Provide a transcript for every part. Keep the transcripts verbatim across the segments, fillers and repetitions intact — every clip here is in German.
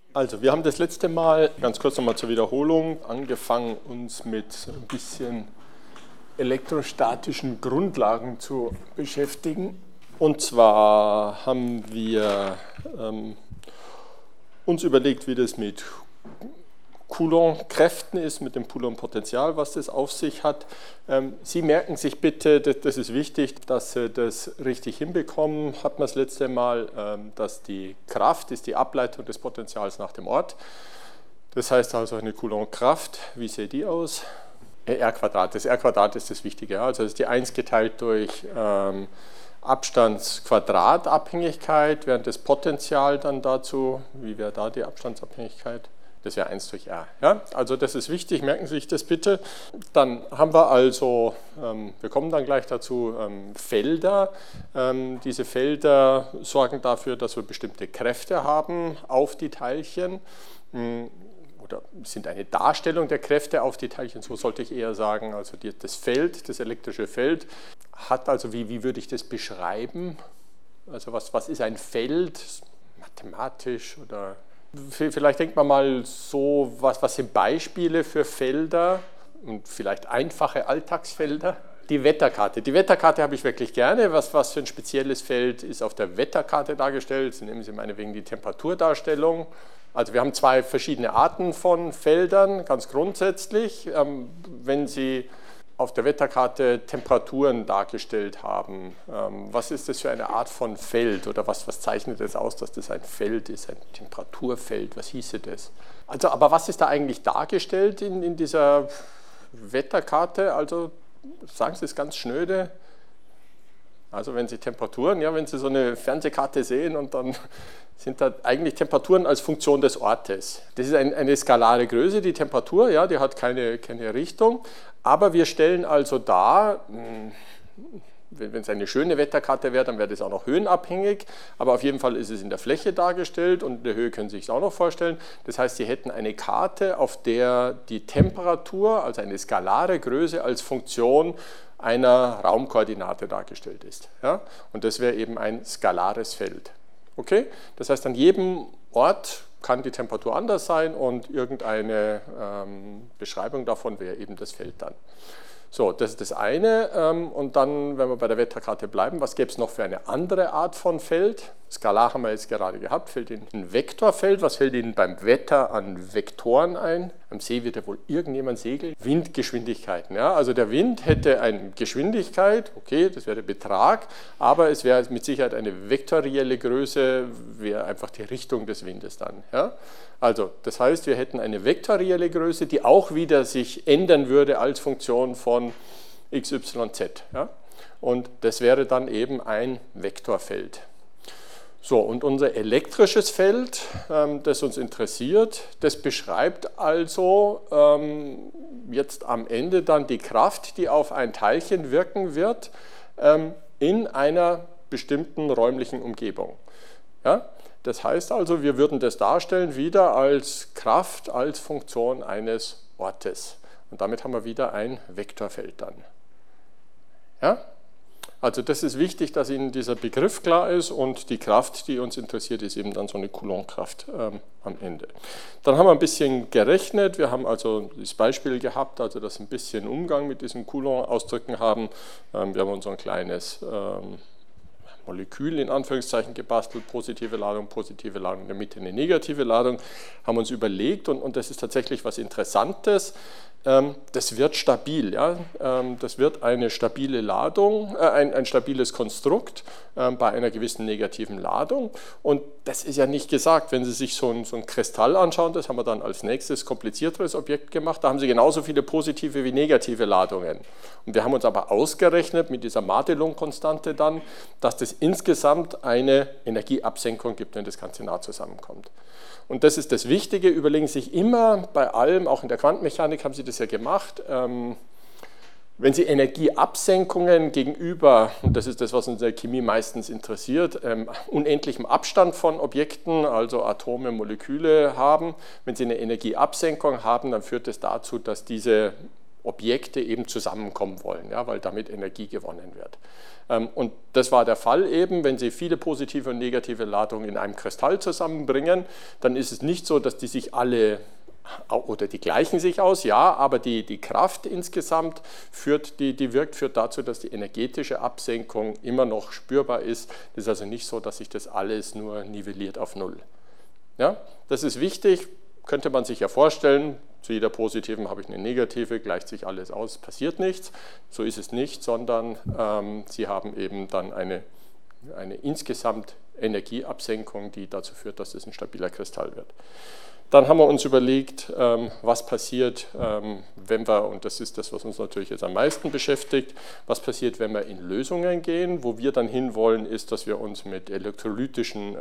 Also, wir haben das letzte Mal, ganz kurz nochmal zur Wiederholung, angefangen, uns mit ein bisschen elektrostatischen Grundlagen zu beschäftigen. Und zwar haben wir ähm, uns überlegt, wie das mit Coulomb-Kräften ist, mit dem Coulomb-Potential, was das auf sich hat. Ähm, Sie merken sich bitte, das, das ist wichtig, dass Sie das richtig hinbekommen. Hatten wir das letzte Mal, ähm, dass die Kraft ist die Ableitung des Potentials nach dem Ort. Das heißt also eine Coulomb-Kraft, wie sieht die aus? R Quadrat, das R Quadrat ist das Wichtige, also das ist die eins geteilt durch ähm, Abstandsquadratabhängigkeit, während das Potential dann dazu, wie wäre da die Abstandsabhängigkeit? Das wäre eins durch R. Ja? Also das ist wichtig, merken Sie sich das bitte. Dann haben wir also, ähm, wir kommen dann gleich dazu, ähm, Felder. Ähm, diese Felder sorgen dafür, dass wir bestimmte Kräfte haben auf die Teilchen. Ähm, oder sind eine Darstellung der Kräfte auf die Teilchen, so sollte ich eher sagen. Also die, das Feld, das elektrische Feld hat also, wie, wie würde ich das beschreiben? Also was, was ist ein Feld, mathematisch oder... Vielleicht denkt man mal so, was, was sind Beispiele für Felder und vielleicht einfache Alltagsfelder? Die Wetterkarte. Die Wetterkarte habe ich wirklich gerne. Was, was für ein spezielles Feld ist auf der Wetterkarte dargestellt? Nehmen Sie meinetwegen die Temperaturdarstellung. Also wir haben zwei verschiedene Arten von Feldern, ganz grundsätzlich. Wenn Sie auf der Wetterkarte Temperaturen dargestellt haben. Was ist das für eine Art von Feld oder was, was zeichnet das aus, dass das ein Feld ist, ein Temperaturfeld? Was hieße das? Also, aber was ist da eigentlich dargestellt in, in dieser Wetterkarte? Also sagen Sie es ganz schnöde. Also wenn Sie Temperaturen, ja, wenn Sie so eine Fernsehkarte sehen und dann sind da eigentlich Temperaturen als Funktion des Ortes. Das ist ein, eine skalare Größe, die Temperatur, ja, die hat keine, keine Richtung. Aber wir stellen also dar, wenn es eine schöne Wetterkarte wäre, dann wäre das auch noch höhenabhängig. Aber auf jeden Fall ist es in der Fläche dargestellt und in der Höhe können Sie sich auch noch vorstellen. Das heißt, Sie hätten eine Karte, auf der die Temperatur, also eine skalare Größe, als Funktion einer Raumkoordinate dargestellt ist. Ja? Und das wäre eben ein skalares Feld. Okay? Das heißt, an jedem Ort kann die Temperatur anders sein und irgendeine ähm, Beschreibung davon wäre eben das Feld dann. So, das ist das eine. Ähm, und dann, wenn wir bei der Wetterkarte bleiben, was gäbe es noch für eine andere Art von Feld? Skalar haben wir jetzt gerade gehabt, fällt Ihnen ein Vektorfeld. Was fällt Ihnen beim Wetter an Vektoren ein? Am See wird ja wohl irgendjemand segeln. Windgeschwindigkeiten. Ja? Also der Wind hätte eine Geschwindigkeit, okay, das wäre der Betrag, aber es wäre mit Sicherheit eine vektorielle Größe, wäre einfach die Richtung des Windes dann. Ja? Also das heißt, wir hätten eine vektorielle Größe, die auch wieder sich ändern würde als Funktion von x, y, z. Ja? Und das wäre dann eben ein Vektorfeld. So, und unser elektrisches Feld, ähm, das uns interessiert, das beschreibt also ähm, jetzt am Ende dann die Kraft, die auf ein Teilchen wirken wird, ähm, in einer bestimmten räumlichen Umgebung. Ja? Das heißt also, wir würden das darstellen wieder als Kraft, als Funktion eines Ortes. Und damit haben wir wieder ein Vektorfeld dann. Ja? Also das ist wichtig, dass Ihnen dieser Begriff klar ist und die Kraft, die uns interessiert, ist eben dann so eine Coulomb-Kraft ähm, am Ende. Dann haben wir ein bisschen gerechnet, wir haben also das Beispiel gehabt, also dass wir ein bisschen Umgang mit diesen Coulomb-Ausdrücken haben. Ähm, wir haben uns so ein kleines ähm, Molekül in Anführungszeichen gebastelt, positive Ladung, positive Ladung, in der Mitte eine negative Ladung, haben uns überlegt und, und das ist tatsächlich was Interessantes. Das wird stabil, ja? Das wird eine stabile Ladung, äh, ein, ein stabiles Konstrukt äh, bei einer gewissen negativen Ladung. Und das ist ja nicht gesagt, wenn Sie sich so ein, so ein Kristall anschauen, das haben wir dann als nächstes komplizierteres Objekt gemacht, da haben Sie genauso viele positive wie negative Ladungen. Und wir haben uns aber ausgerechnet mit dieser Madelung-Konstante dann, dass das insgesamt eine Energieabsenkung gibt, wenn das Ganze nah zusammenkommt. Und das ist das Wichtige, überlegen Sie sich immer bei allem, auch in der Quantenmechanik haben Sie das ja gemacht, ähm, wenn Sie Energieabsenkungen gegenüber, und das ist das, was uns in der Chemie meistens interessiert, ähm, unendlichem Abstand von Objekten, also Atome, Moleküle haben, wenn Sie eine Energieabsenkung haben, dann führt das dazu, dass diese Objekte eben zusammenkommen wollen, ja, weil damit Energie gewonnen wird. Ähm, und das war der Fall eben, wenn Sie viele positive und negative Ladungen in einem Kristall zusammenbringen, dann ist es nicht so, dass die sich alle oder die gleichen sich aus, ja, aber die, die Kraft insgesamt führt, die, die wirkt, führt dazu, dass die energetische Absenkung immer noch spürbar ist. Das ist also nicht so, dass sich das alles nur nivelliert auf Null. Ja, das ist wichtig, könnte man sich ja vorstellen, zu jeder positiven habe ich eine negative, gleicht sich alles aus, passiert nichts. So ist es nicht, sondern ähm, Sie haben eben dann eine, eine insgesamt Energieabsenkung, die dazu führt, dass es ein stabiler Kristall wird. Dann haben wir uns überlegt, was passiert, wenn wir, und das ist das, was uns natürlich jetzt am meisten beschäftigt, was passiert, wenn wir in Lösungen gehen. Wo wir dann hinwollen, ist, dass wir uns mit elektrolytischen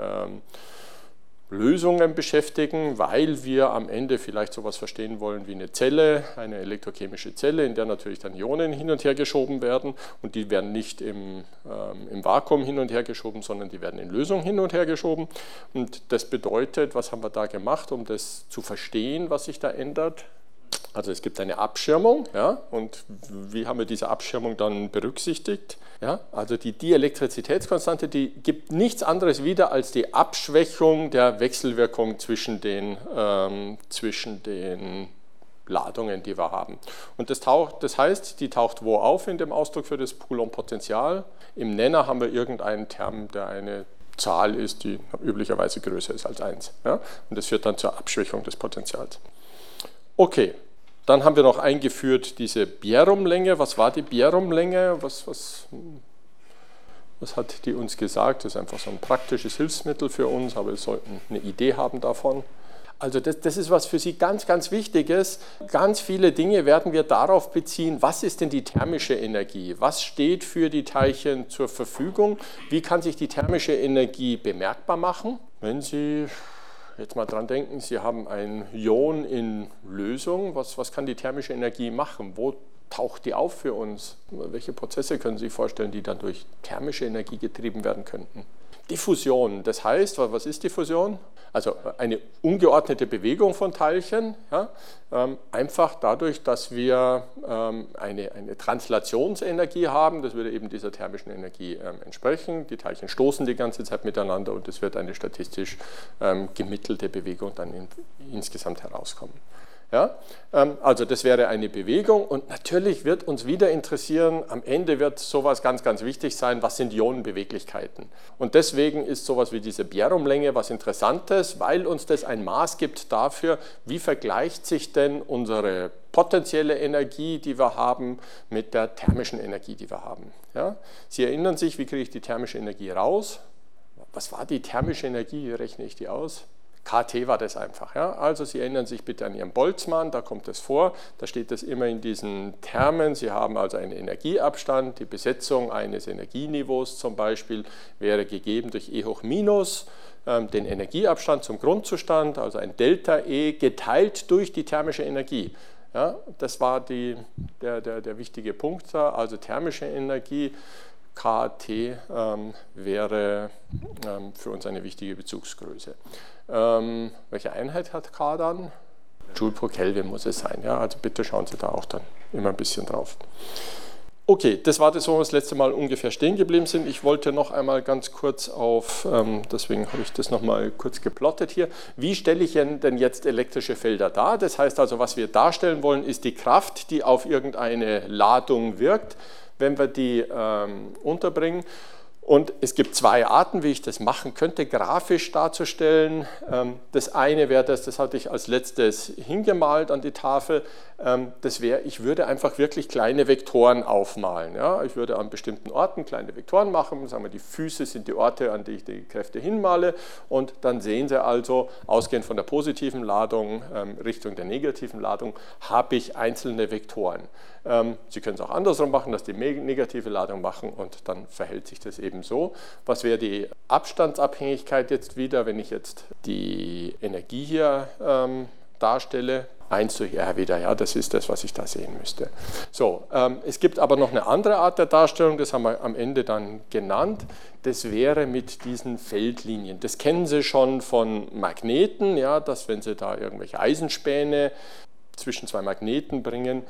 Lösungen beschäftigen, weil wir am Ende vielleicht sowas verstehen wollen wie eine Zelle, eine elektrochemische Zelle, in der natürlich dann Ionen hin und her geschoben werden und die werden nicht im, ähm, im Vakuum hin und her geschoben, sondern die werden in Lösung hin und her geschoben und das bedeutet, was haben wir da gemacht, um das zu verstehen, was sich da ändert? Also es gibt eine Abschirmung, ja, und wie haben wir diese Abschirmung dann berücksichtigt? Ja, also die Dielektrizitätskonstante, die gibt nichts anderes wieder als die Abschwächung der Wechselwirkung zwischen den, ähm, zwischen den Ladungen, die wir haben. Und das, taucht, das heißt, die taucht wo auf in dem Ausdruck für das Coulomb-Potential? Im Nenner haben wir irgendeinen Term, der eine Zahl ist, die üblicherweise größer ist als eins. Ja? Und das führt dann zur Abschwächung des Potentials. Okay, dann haben wir noch eingeführt diese Bjerrum-Länge. Was war die Bjerrum-Länge? Was, was, was hat die uns gesagt? Das ist einfach so ein praktisches Hilfsmittel für uns, aber wir sollten eine Idee haben davon. Also das, das ist was für Sie ganz, ganz Wichtiges. Ganz viele Dinge werden wir darauf beziehen, was ist denn die thermische Energie? Was steht für die Teilchen zur Verfügung? Wie kann sich die thermische Energie bemerkbar machen? Wenn Sie jetzt mal dran denken, Sie haben ein Ion in Lösung. Was, was kann die thermische Energie machen? Wo taucht die auf für uns? Welche Prozesse können Sie sich vorstellen, die dann durch thermische Energie getrieben werden könnten? Diffusion, das heißt, was ist Diffusion? Also eine ungeordnete Bewegung von Teilchen, ja, ähm, einfach dadurch, dass wir ähm, eine, eine Translationsenergie haben, das würde eben dieser thermischen Energie ähm, entsprechen. Die Teilchen stoßen die ganze Zeit miteinander und es wird eine statistisch ähm, gemittelte Bewegung dann in, insgesamt herauskommen. Ja, also das wäre eine Bewegung und natürlich wird uns wieder interessieren, am Ende wird sowas ganz, ganz wichtig sein, was sind Ionenbeweglichkeiten. Und deswegen ist sowas wie diese Bjerrum-Länge was Interessantes, weil uns das ein Maß gibt dafür, wie vergleicht sich denn unsere potenzielle Energie, die wir haben, mit der thermischen Energie, die wir haben. Ja, Sie erinnern sich, wie kriege ich die thermische Energie raus? Was war die thermische Energie, wie rechne ich die aus? K T war das einfach. Ja? Also Sie erinnern sich bitte an Ihren Boltzmann, da kommt es vor, da steht das immer in diesen Termen. Sie haben also einen Energieabstand, die Besetzung eines Energieniveaus zum Beispiel wäre gegeben durch E hoch minus, ähm, den Energieabstand zum Grundzustand, also ein Delta E geteilt durch die thermische Energie. Ja? Das war die, der, der, der wichtige Punkt da, also thermische Energie. K T ähm, wäre ähm, für uns eine wichtige Bezugsgröße. Ähm, welche Einheit hat K dann? Joule pro Kelvin muss es sein. Ja? Also bitte schauen Sie da auch dann immer ein bisschen drauf. Okay, das war das, wo wir das letzte Mal ungefähr stehen geblieben sind. Ich wollte noch einmal ganz kurz auf, ähm, deswegen habe ich das noch mal kurz geplottet hier. Wie stelle ich denn jetzt elektrische Felder dar? Das heißt also, was wir darstellen wollen, ist die Kraft, die auf irgendeine Ladung wirkt, wenn wir die ähm, unterbringen. Und es gibt zwei Arten, wie ich das machen könnte, grafisch darzustellen. Ähm, das eine wäre das, das hatte ich als letztes hingemalt an die Tafel, ähm, das wäre, ich würde einfach wirklich kleine Vektoren aufmalen. Ja? Ich würde an bestimmten Orten kleine Vektoren machen, sagen wir, die Füße sind die Orte, an die ich die Kräfte hinmale und dann sehen Sie also, ausgehend von der positiven Ladung ähm, Richtung der negativen Ladung, habe ich einzelne Vektoren. Ähm, Sie können es auch andersrum machen, dass die negative Ladung machen und dann verhält sich das eben so. Was wäre die Abstandsabhängigkeit jetzt wieder, wenn ich jetzt die Energie hier ähm, darstelle? eins zu R wieder, ja, das ist das, was ich da sehen müsste. So, ähm, es gibt aber noch eine andere Art der Darstellung, das haben wir am Ende dann genannt. Das wäre mit diesen Feldlinien. Das kennen Sie schon von Magneten, ja, dass wenn Sie da irgendwelche Eisenspäne zwischen zwei Magneten bringen,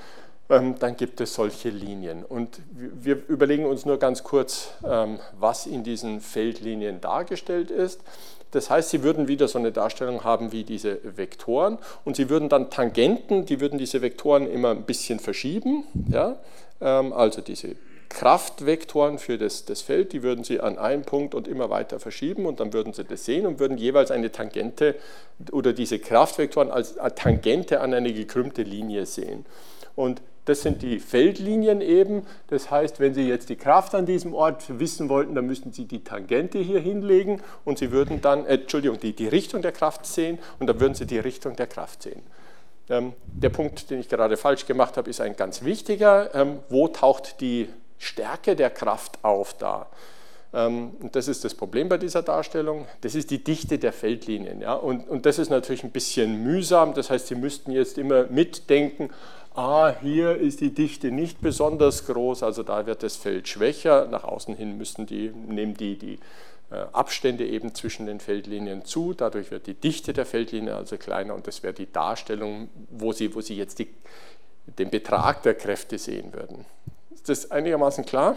ähm, dann gibt es solche Linien. Und wir überlegen uns nur ganz kurz, ähm, was in diesen Feldlinien dargestellt ist. Das heißt, Sie würden wieder so eine Darstellung haben wie diese Vektoren und Sie würden dann Tangenten, die würden diese Vektoren immer ein bisschen verschieben. Ja? Ähm, also diese Kraftvektoren für das, das Feld, die würden Sie an einen Punkt und immer weiter verschieben und dann würden Sie das sehen und würden jeweils eine Tangente oder diese Kraftvektoren als Tangente an eine gekrümmte Linie sehen. Und das sind die Feldlinien eben. Das heißt, wenn Sie jetzt die Kraft an diesem Ort wissen wollten, dann müssten Sie die Tangente hier hinlegen und Sie würden dann, äh, Entschuldigung, die, die Richtung der Kraft sehen und dann würden Sie die Richtung der Kraft sehen. Ähm, der Punkt, den ich gerade falsch gemacht habe, ist ein ganz wichtiger. Ähm, wo taucht die Stärke der Kraft auf da? Ähm, und das ist das Problem bei dieser Darstellung. Das ist die Dichte der Feldlinien. Ja? Und, und das ist natürlich ein bisschen mühsam. Das heißt, Sie müssten jetzt immer mitdenken, ah, hier ist die Dichte nicht besonders groß, also da wird das Feld schwächer. Nach außen hin müssen die, nehmen die, die äh, Abstände eben zwischen den Feldlinien zu. Dadurch wird die Dichte der Feldlinie also kleiner und das wäre die Darstellung, wo Sie, wo Sie jetzt die, den Betrag der Kräfte sehen würden. Ist das einigermaßen klar?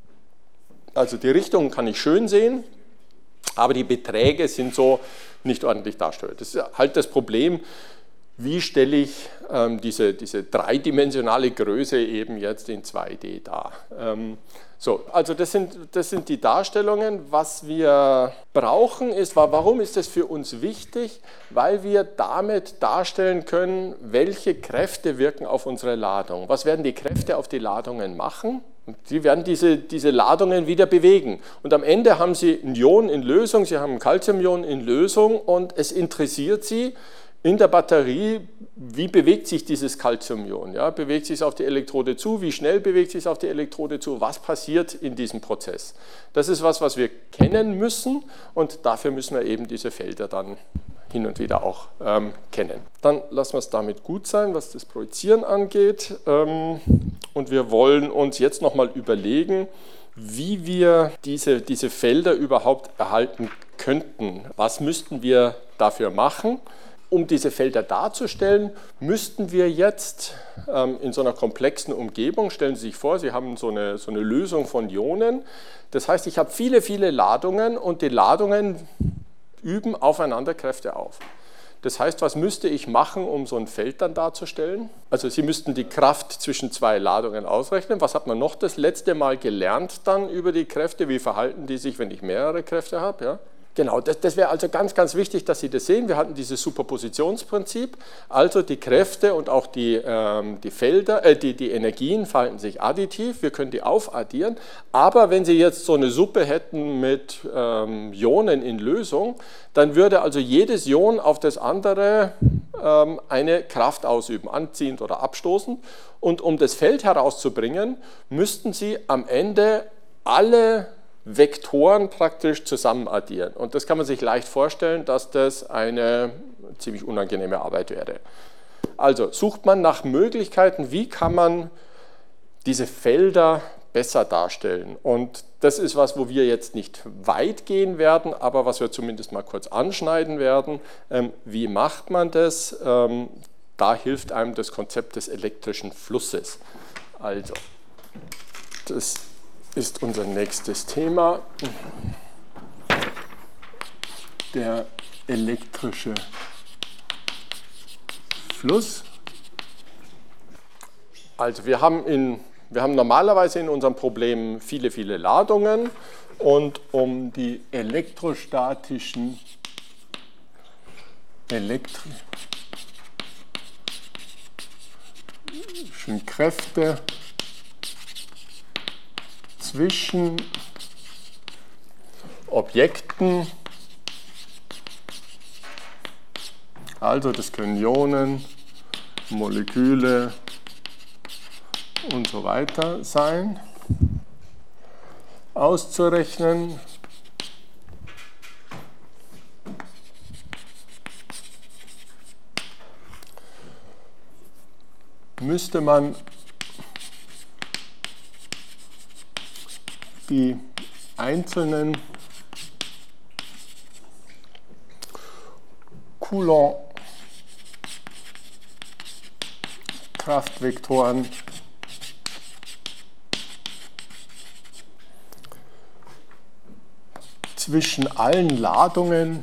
Also die Richtung kann ich schön sehen, aber die Beträge sind so nicht ordentlich dargestellt. Das ist halt das Problem. Wie stelle ich ähm, diese, diese dreidimensionale Größe eben jetzt in zwei D dar? Ähm, so, also das sind, das sind die Darstellungen. Was wir brauchen ist, warum ist das für uns wichtig? Weil wir damit darstellen können, welche Kräfte wirken auf unsere Ladung. Was werden die Kräfte auf die Ladungen machen? Und die werden diese, diese Ladungen wieder bewegen. Und am Ende haben Sie ein Ion in Lösung, Sie haben ein Calciumion in Lösung und es interessiert Sie, in der Batterie, wie bewegt sich dieses Calciumion? Ja, bewegt sich es auf die Elektrode zu? Wie schnell bewegt sich es auf die Elektrode zu? Was passiert in diesem Prozess? Das ist was, was wir kennen müssen und dafür müssen wir eben diese Felder dann hin und wieder auch ähm, kennen. Dann lassen wir es damit gut sein, was das Projizieren angeht. Ähm, und wir wollen uns jetzt nochmal überlegen, wie wir diese, diese Felder überhaupt erhalten könnten. Was müssten wir dafür machen? Um diese Felder darzustellen, müssten wir jetzt ähm, in so einer komplexen Umgebung, stellen Sie sich vor, Sie haben so eine, so eine Lösung von Ionen. Das heißt, ich habe viele, viele Ladungen und die Ladungen üben aufeinander Kräfte auf. Das heißt, was müsste ich machen, um so ein Feld dann darzustellen? Also Sie müssten die Kraft zwischen zwei Ladungen ausrechnen. Was hat man noch das letzte Mal gelernt dann über die Kräfte? Wie verhalten die sich, wenn ich mehrere Kräfte habe? Ja? Genau, das, das wäre also ganz, ganz wichtig, dass Sie das sehen. Wir hatten dieses Superpositionsprinzip, also die Kräfte und auch die, ähm, die Felder, äh, die, die Energien verhalten sich additiv, wir können die aufaddieren, aber wenn Sie jetzt so eine Suppe hätten mit ähm, Ionen in Lösung, dann würde also jedes Ion auf das andere ähm, eine Kraft ausüben, anziehend oder abstoßend, und um das Feld herauszubringen, müssten Sie am Ende alle Vektoren praktisch zusammen addieren. Und das kann man sich leicht vorstellen, dass das eine ziemlich unangenehme Arbeit wäre. Also sucht man nach Möglichkeiten, wie kann man diese Felder besser darstellen. Und das ist was, wo wir jetzt nicht weit gehen werden, aber was wir zumindest mal kurz anschneiden werden. Ähm, wie macht man das? Ähm, da hilft einem das Konzept des elektrischen Flusses. Also, das ist unser nächstes Thema, der elektrische Fluss. Also wir haben, in, wir haben normalerweise in unserem Problem viele, viele Ladungen und um die elektrostatischen elektrischen Kräfte zwischen Objekten, also das können Ionen, Moleküle und so weiter sein, auszurechnen. Müsste man die einzelnen Coulomb-Kraftvektoren zwischen allen Ladungen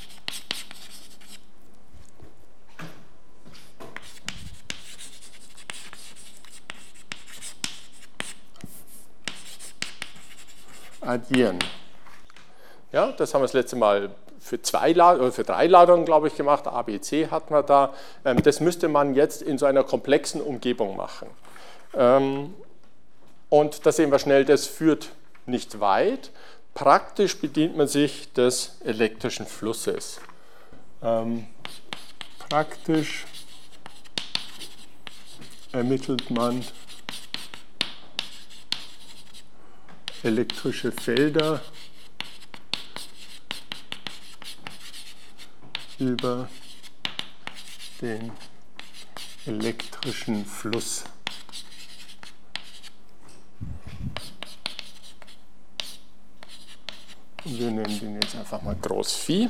addieren. Ja, das haben wir das letzte Mal für, zwei Lad oder für drei Ladungen, glaube ich, gemacht. A, B, C hatten wir da. Ähm, das müsste man jetzt in so einer komplexen Umgebung machen. Ähm, und da sehen wir schnell, das führt nicht weit. Praktisch bedient man sich des elektrischen Flusses. Ähm, praktisch ermittelt man elektrische Felder über den elektrischen Fluss. Wir nennen den jetzt einfach mal Groß Phi.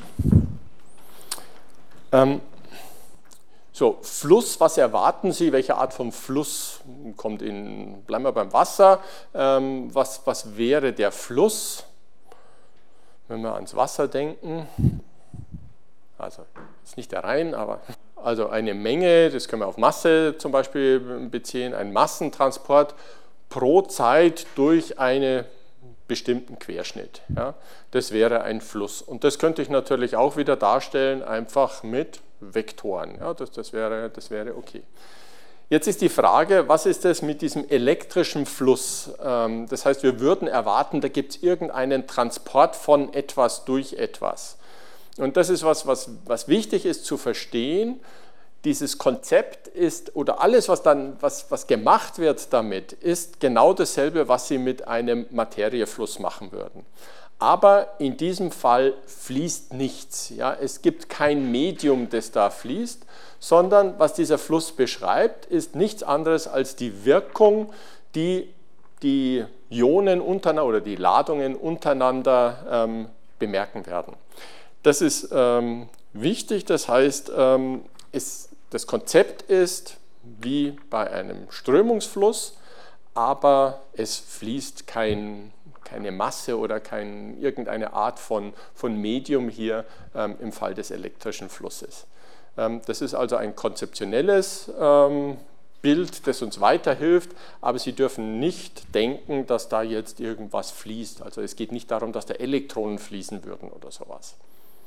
Ähm, so, Fluss, was erwarten Sie? Welche Art von Fluss kommt in, bleiben wir beim Wasser. Ähm, was, was wäre der Fluss, wenn wir ans Wasser denken? Also, ist nicht der Rhein, aber also eine Menge, das können wir auf Masse zum Beispiel beziehen, ein Massentransport pro Zeit durch einen bestimmten Querschnitt. Ja, das wäre ein Fluss. Und das könnte ich natürlich auch wieder darstellen, einfach mit Vektoren. Ja, das, das, wäre, das wäre okay. Jetzt ist die Frage, was ist das mit diesem elektrischen Fluss? Das heißt, wir würden erwarten, da gibt es irgendeinen Transport von etwas durch etwas. Und das ist was, was, was wichtig ist zu verstehen. Dieses Konzept ist, oder alles, was dann, was, was gemacht wird damit, ist genau dasselbe, was Sie mit einem Materiefluss machen würden. Aber in diesem Fall fließt nichts. Ja? Es gibt kein Medium, das da fließt, sondern was dieser Fluss beschreibt, ist nichts anderes als die Wirkung, die die Ionen untereinander oder die Ladungen untereinander ähm, bemerken werden. Das ist ähm, wichtig, das heißt, ähm, es, das Konzept ist wie bei einem Strömungsfluss, aber es fließt kein, keine Masse oder kein, irgendeine Art von, von Medium hier ähm, im Fall des elektrischen Flusses. Ähm, das ist also ein konzeptionelles ähm, Bild, das uns weiterhilft, aber Sie dürfen nicht denken, dass da jetzt irgendwas fließt. Also es geht nicht darum, dass da Elektronen fließen würden oder sowas.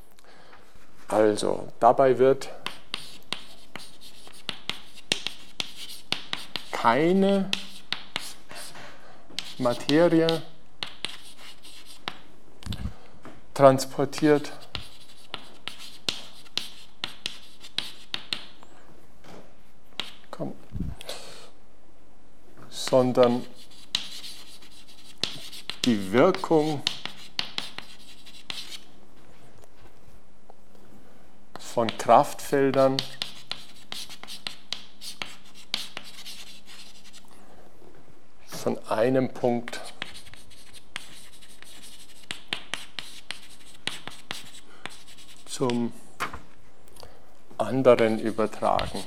Also, dabei wird keine Materie transportiert, komm, sondern die Wirkung von Kraftfeldern von einem Punkt zum anderen übertragen.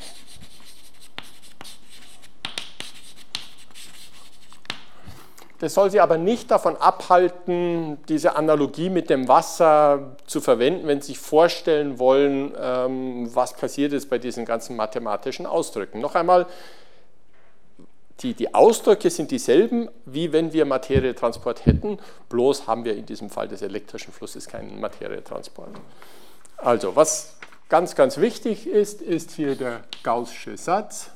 Das soll Sie aber nicht davon abhalten, diese Analogie mit dem Wasser zu verwenden, wenn Sie sich vorstellen wollen, was passiert ist bei diesen ganzen mathematischen Ausdrücken. Noch einmal, die, die Ausdrücke sind dieselben, wie wenn wir Materietransport hätten, bloß haben wir in diesem Fall des elektrischen Flusses keinen Materietransport. Also, was ganz, ganz wichtig ist, ist hier der Gaußsche Satz.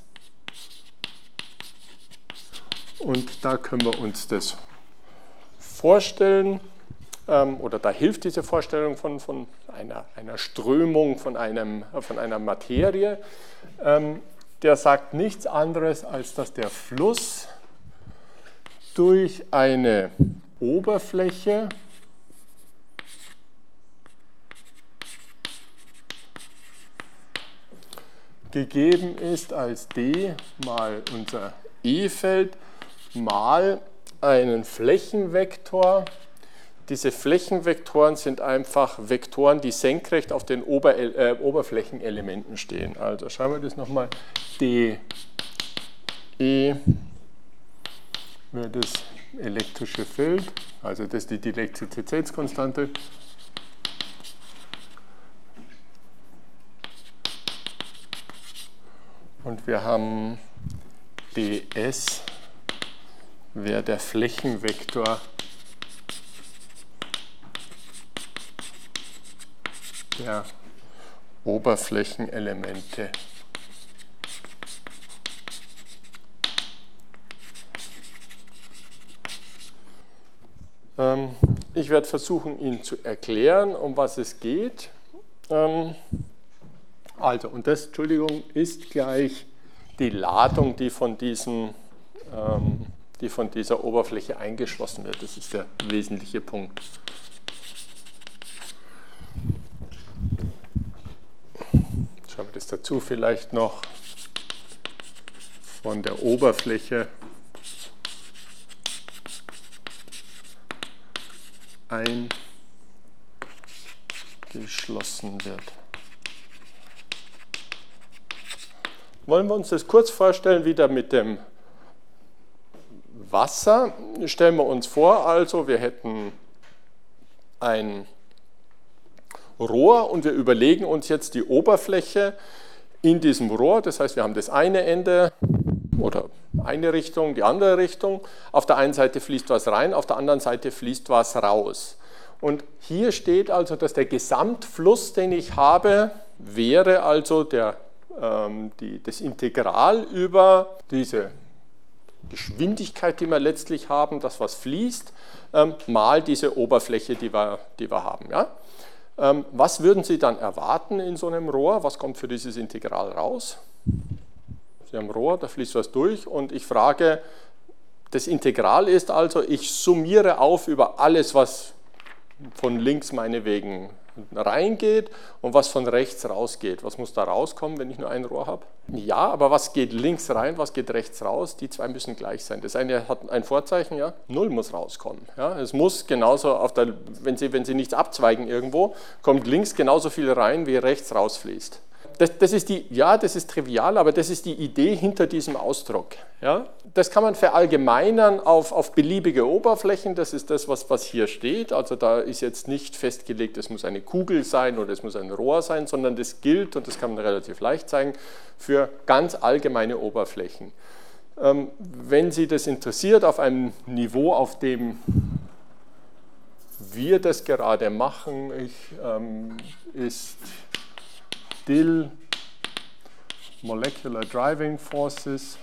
Und da können wir uns das vorstellen, ähm, oder da hilft diese Vorstellung von, von einer, einer Strömung, von, einem, von einer Materie. Ähm, der sagt nichts anderes, als dass der Fluss durch eine Oberfläche gegeben ist als d mal unser E-Feld mal einen Flächenvektor. Diese Flächenvektoren sind einfach Vektoren, die senkrecht auf den Ober äh, Oberflächenelementen stehen. Also schauen wir das nochmal. D E wird es elektrische Feld, also das ist die Elektrizitätskonstante. Und wir haben ds, wäre der Flächenvektor der Oberflächenelemente. Ähm, ich werde versuchen, Ihnen zu erklären, um was es geht. Ähm, also, und das, Entschuldigung, ist gleich die Ladung, die von, diesen, ähm, die von dieser Oberfläche eingeschlossen wird. Das ist der wesentliche Punkt. Schauen wir das dazu vielleicht noch von der Oberfläche eingeschlossen wird. Wollen wir uns das kurz vorstellen, wieder mit dem Wasser. Stellen wir uns vor, also wir hätten ein Rohr und wir überlegen uns jetzt die Oberfläche in diesem Rohr. Das heißt, wir haben das eine Ende oder eine Richtung, die andere Richtung. Auf der einen Seite fließt was rein, auf der anderen Seite fließt was raus. Und hier steht also, dass der Gesamtfluss, den ich habe, wäre also der, ähm, die, das Integral über diese Geschwindigkeit, die wir letztlich haben, das was fließt, ähm, mal diese Oberfläche, die wir, die wir haben. Ja? Ähm, was würden Sie dann erwarten in so einem Rohr? Was kommt für dieses Integral raus? Sie haben ein Rohr, da fließt was durch und ich frage, das Integral ist also, ich summiere auf über alles, was von links meinetwegen reingeht und was von rechts rausgeht. Was muss da rauskommen, wenn ich nur ein Rohr habe? Ja, aber was geht links rein, was geht rechts raus? Die zwei müssen gleich sein. Das eine hat ein Vorzeichen, ja, null muss rauskommen. Ja, es muss genauso, auf der, wenn Sie, wenn Sie nichts abzweigen irgendwo, kommt links genauso viel rein, wie rechts rausfließt. Das, das ist die, ja, das ist trivial, aber das ist die Idee hinter diesem Ausdruck. Ja? Das kann man verallgemeinern auf, auf beliebige Oberflächen, das ist das, was, was hier steht. Also da ist jetzt nicht festgelegt, es muss eine Kugel sein oder es muss ein Rohr sein, sondern das gilt, und das kann man relativ leicht zeigen, für ganz allgemeine Oberflächen. Ähm, wenn Sie das interessiert, auf einem Niveau, auf dem wir das gerade machen, ich, ähm, ist D I L, Molecular Driving Forces,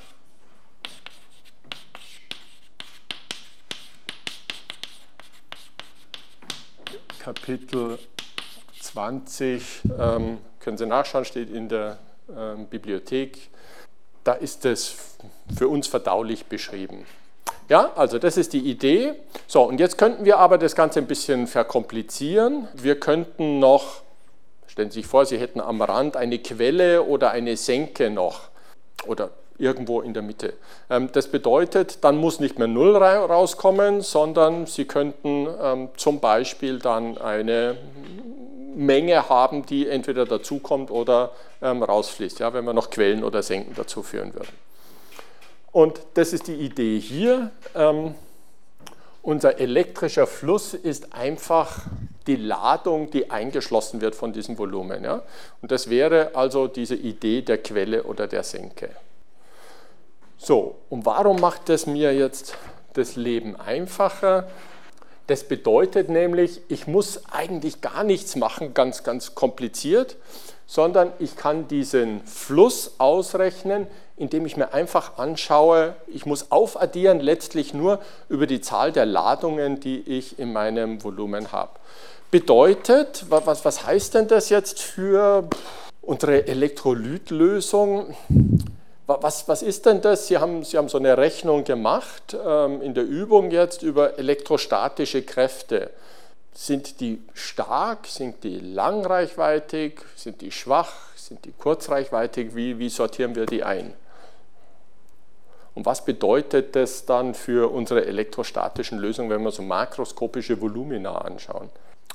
Kapitel zwanzig, ähm, können Sie nachschauen, steht in der ähm, Bibliothek. Da ist es für uns verdaulich beschrieben. Ja, also das ist die Idee. So, und jetzt könnten wir aber das Ganze ein bisschen verkomplizieren. Wir könnten noch, stellen Sie sich vor, Sie hätten am Rand eine Quelle oder eine Senke noch oder irgendwo in der Mitte. Das bedeutet, dann muss nicht mehr null rauskommen, sondern Sie könnten ähm, zum Beispiel dann eine Menge haben, die entweder dazukommt oder ähm, rausfließt, ja, wenn wir noch Quellen oder Senken dazu führen würden. Und das ist die Idee hier. Ähm, unser elektrischer Fluss ist einfach die Ladung, die eingeschlossen wird von diesem Volumen. Ja? Und das wäre also diese Idee der Quelle oder der Senke. So, und warum macht das mir jetzt das Leben einfacher? Das bedeutet nämlich, ich muss eigentlich gar nichts machen, ganz, ganz kompliziert, sondern ich kann diesen Fluss ausrechnen, indem ich mir einfach anschaue, ich muss aufaddieren letztlich nur über die Zahl der Ladungen, die ich in meinem Volumen habe. Bedeutet, was, was heißt denn das jetzt für unsere Elektrolytlösung? Was, was ist denn das? Sie haben, Sie haben so eine Rechnung gemacht ähm, in der Übung jetzt über elektrostatische Kräfte. Sind die stark? Sind die langreichweitig? Sind die schwach? Sind die kurzreichweitig? Wie, wie sortieren wir die ein? Und was bedeutet das dann für unsere elektrostatischen Lösungen, wenn wir so makroskopische Volumina anschauen?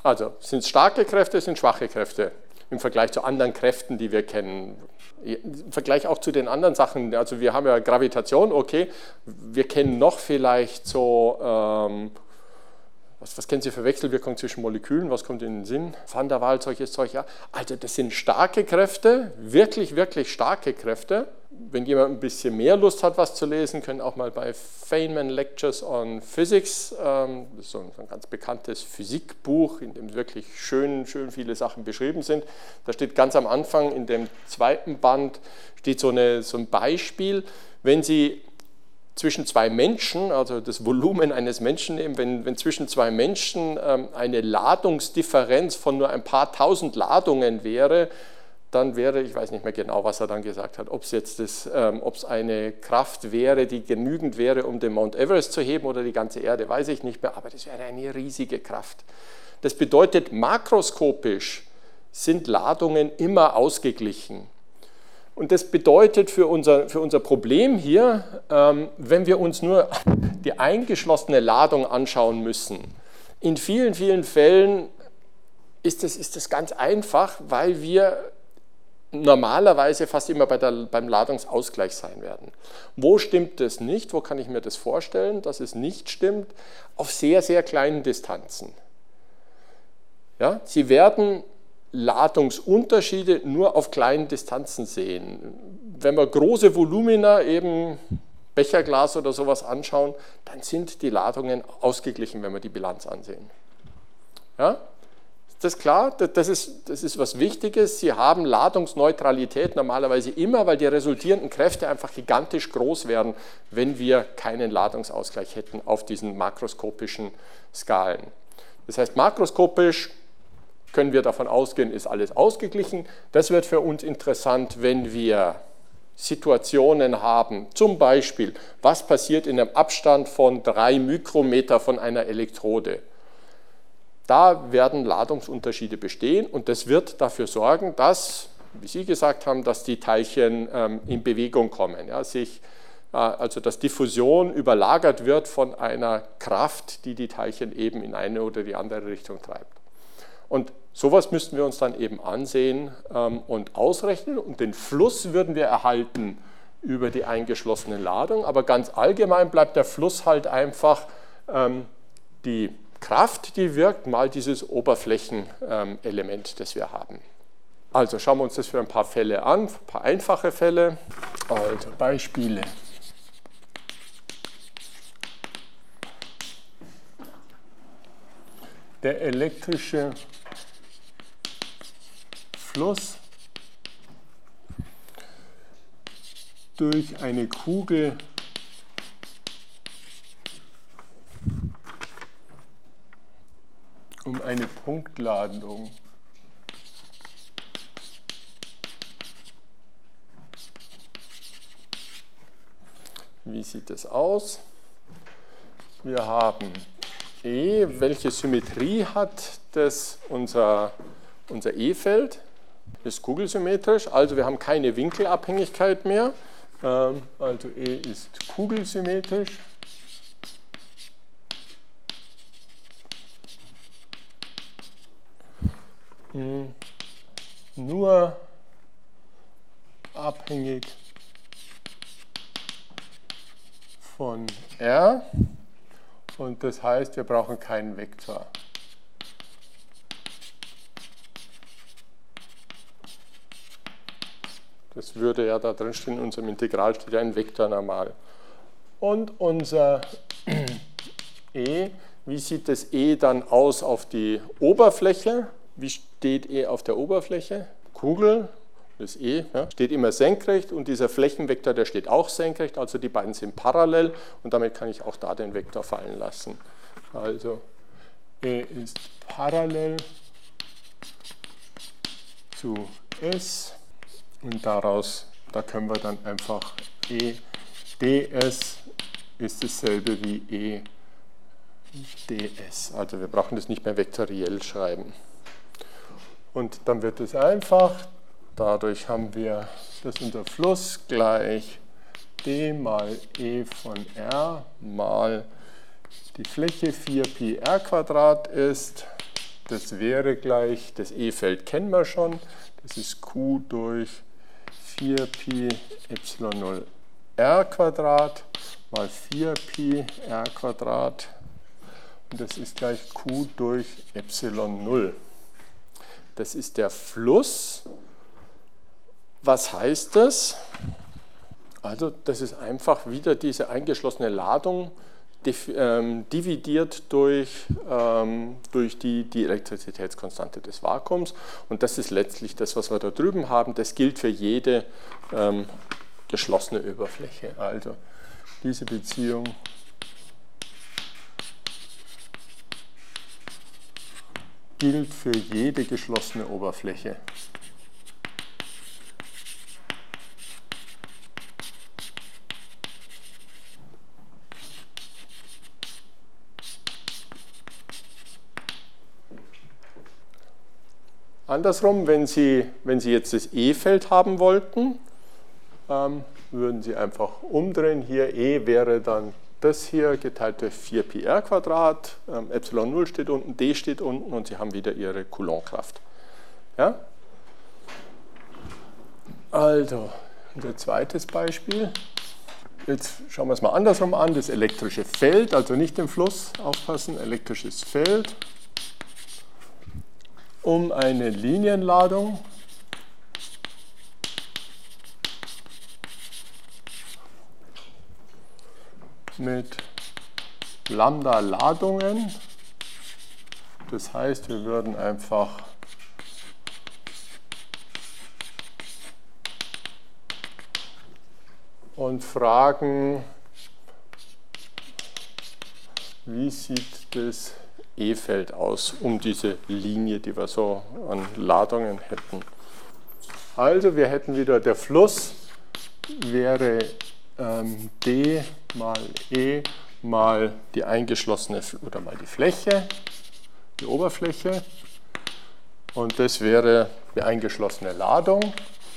Also sind es starke Kräfte, sind schwache Kräfte im Vergleich zu anderen Kräften, die wir kennen. Im Vergleich auch zu den anderen Sachen, also wir haben ja Gravitation, okay, wir kennen noch vielleicht so, ähm, was, was kennen Sie für Wechselwirkungen zwischen Molekülen, was kommt in den Sinn? Van der Waals, solches Zeug, ja. Also das sind starke Kräfte, wirklich, wirklich starke Kräfte. Wenn jemand ein bisschen mehr Lust hat, was zu lesen, können auch mal bei Feynman Lectures on Physics, ähm, das ist so ein, so ein ganz bekanntes Physikbuch, in dem wirklich schön, schön viele Sachen beschrieben sind. Da steht ganz am Anfang, in dem zweiten Band, steht so, eine, so ein Beispiel, wenn Sie zwischen zwei Menschen, also das Volumen eines Menschen nehmen, wenn, wenn zwischen zwei Menschen ähm, eine Ladungsdifferenz von nur ein paar tausend Ladungen wäre, dann wäre, ich weiß nicht mehr genau, was er dann gesagt hat, ob es jetzt das, ähm, ob es eine Kraft wäre, die genügend wäre, um den Mount Everest zu heben oder die ganze Erde, weiß ich nicht mehr, aber das wäre eine riesige Kraft. Das bedeutet, makroskopisch sind Ladungen immer ausgeglichen. Und das bedeutet für unser, für unser Problem hier, ähm, wenn wir uns nur die eingeschlossene Ladung anschauen müssen, in vielen, vielen Fällen ist das, ist das ganz einfach, weil wir normalerweise fast immer bei der, beim Ladungsausgleich sein werden. Wo stimmt das nicht? Wo kann ich mir das vorstellen, dass es nicht stimmt? Auf sehr, sehr kleinen Distanzen. Ja, Sie werden Ladungsunterschiede nur auf kleinen Distanzen sehen. Wenn wir große Volumina, eben Becherglas oder sowas anschauen, dann sind die Ladungen ausgeglichen, wenn wir die Bilanz ansehen. Ja? Ist das klar? Das ist, das ist was Wichtiges. Sie haben Ladungsneutralität normalerweise immer, weil die resultierenden Kräfte einfach gigantisch groß werden, wenn wir keinen Ladungsausgleich hätten auf diesen makroskopischen Skalen. Das heißt, makroskopisch können wir davon ausgehen, ist alles ausgeglichen. Das wird für uns interessant, wenn wir Situationen haben, zum Beispiel, was passiert in einem Abstand von drei Mikrometer von einer Elektrode. Da werden Ladungsunterschiede bestehen und das wird dafür sorgen, dass, wie Sie gesagt haben, dass die Teilchen ähm, in Bewegung kommen, ja, sich, äh, also dass Diffusion überlagert wird von einer Kraft, die die Teilchen eben in eine oder die andere Richtung treibt. Und sowas müssten wir uns dann eben ansehen ähm, und ausrechnen und den Fluss würden wir erhalten über die eingeschlossene Ladung, aber ganz allgemein bleibt der Fluss halt einfach ähm, die Kraft, die wirkt, mal dieses Oberflächenelement, ähm, das wir haben. Also schauen wir uns das für ein paar Fälle an, ein paar einfache Fälle. Also Beispiele. Der elektrische Fluss durch eine Kugel um eine Punktladung Wie sieht es aus? Wir haben E, welche Symmetrie hat das unser, unser E-Feld? Ist kugelsymmetrisch, also wir haben keine Winkelabhängigkeit mehr. Also E ist kugelsymmetrisch. Nur abhängig von R. Und das heißt, wir brauchen keinen Vektor. Das würde ja da drin stehen, in unserem Integral steht ja ein Vektor normal. Und unser E, wie sieht das E dann aus auf die Oberfläche? Wie steht E auf der Oberfläche? Kugel, das E, ja, steht immer senkrecht und dieser Flächenvektor, der steht auch senkrecht, also die beiden sind parallel und damit kann ich auch da den Vektor fallen lassen. Also E ist parallel zu S und daraus, da können wir dann einfach E ds ist dasselbe wie E ds, also wir brauchen das nicht mehr vektoriell schreiben. Und dann wird es einfach, dadurch haben wir, dass unser Fluss gleich d mal E von R mal die Fläche vier Pi r Quadrat ist, das wäre gleich, das E-Feld kennen wir schon, das ist Q durch vier Pi Epsilon null r Quadrat mal vier Pi r Quadrat und das ist gleich Q durch Epsilon null. Das ist der Fluss. Was heißt das? Also das ist einfach wieder diese eingeschlossene Ladung ähm, dividiert durch, ähm, durch die, die Elektrizitätskonstante des Vakuums. Und das ist letztlich das, was wir da drüben haben. Das gilt für jede ähm, geschlossene Oberfläche. Also diese Beziehung gilt für jede geschlossene Oberfläche. Andersrum, wenn Sie, wenn Sie jetzt das E-Feld haben wollten, ähm, würden Sie einfach umdrehen. Hier E wäre dann das hier geteilt durch vier Pi r Quadrat, ähm, Epsilon null steht unten, D steht unten und Sie haben wieder Ihre Coulombkraft. Ja? Also, unser zweites Beispiel. Jetzt schauen wir es mal andersrum an. Das elektrische Feld, also nicht den Fluss, aufpassen, elektrisches Feld um eine Linienladung mit Lambda-Ladungen. Das heißt, wir würden einfach und fragen, wie sieht das E-Feld aus, um diese Linie, die wir so an Ladungen hätten. Also wir hätten wieder, der Fluss wäre ähm, D mal E mal die eingeschlossene, oder mal die Fläche, die Oberfläche. Und das wäre die eingeschlossene Ladung.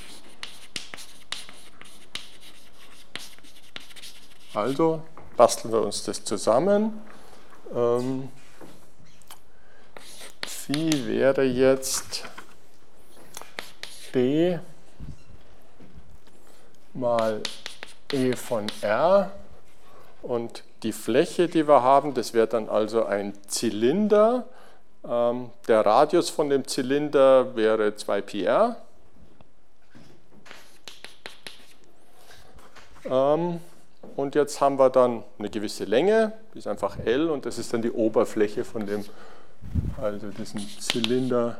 Also basteln wir uns das zusammen. Ähm, Phi wäre jetzt B mal E von R und die Fläche, die wir haben, das wäre dann also ein Zylinder. Ähm, der Radius von dem Zylinder wäre zwei Pi r. Ähm, und jetzt haben wir dann eine gewisse Länge, die ist einfach L und das ist dann die Oberfläche von dem, also diesen Zylinder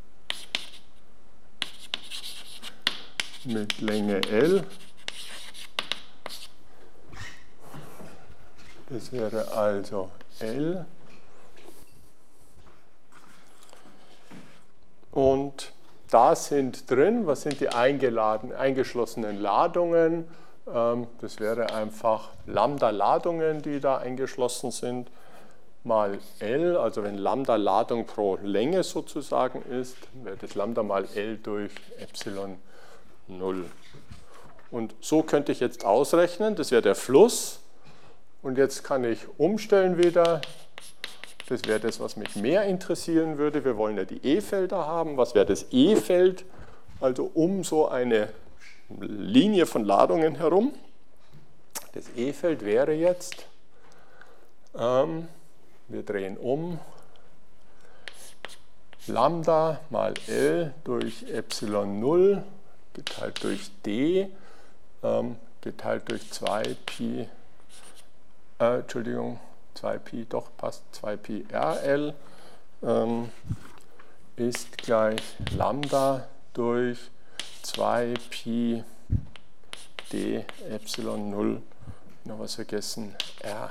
mit Länge L. Das wäre also L. Und da sind drin, was sind die eingeladen, eingeschlossenen Ladungen? Ähm, das wäre einfach Lambda-Ladungen, die da eingeschlossen sind, mal L, also wenn Lambda Ladung pro Länge sozusagen ist, wäre das Lambda mal L durch Epsilon null. Und so könnte ich jetzt ausrechnen, das wäre der Fluss. Und jetzt kann ich umstellen wieder. Das wäre das, was mich mehr interessieren würde. Wir wollen ja die E-Felder haben. Was wäre das E-Feld? Also um so eine Linie von Ladungen herum. Das E-Feld wäre jetzt, ähm, wir drehen um, Lambda mal L durch Epsilon null geteilt durch D, ähm, geteilt durch zwei Pi, äh, Entschuldigung, zwei Pi, doch passt, zwei Pi R L ähm, ist gleich Lambda durch zwei Pi D Epsilon null, noch was vergessen, R.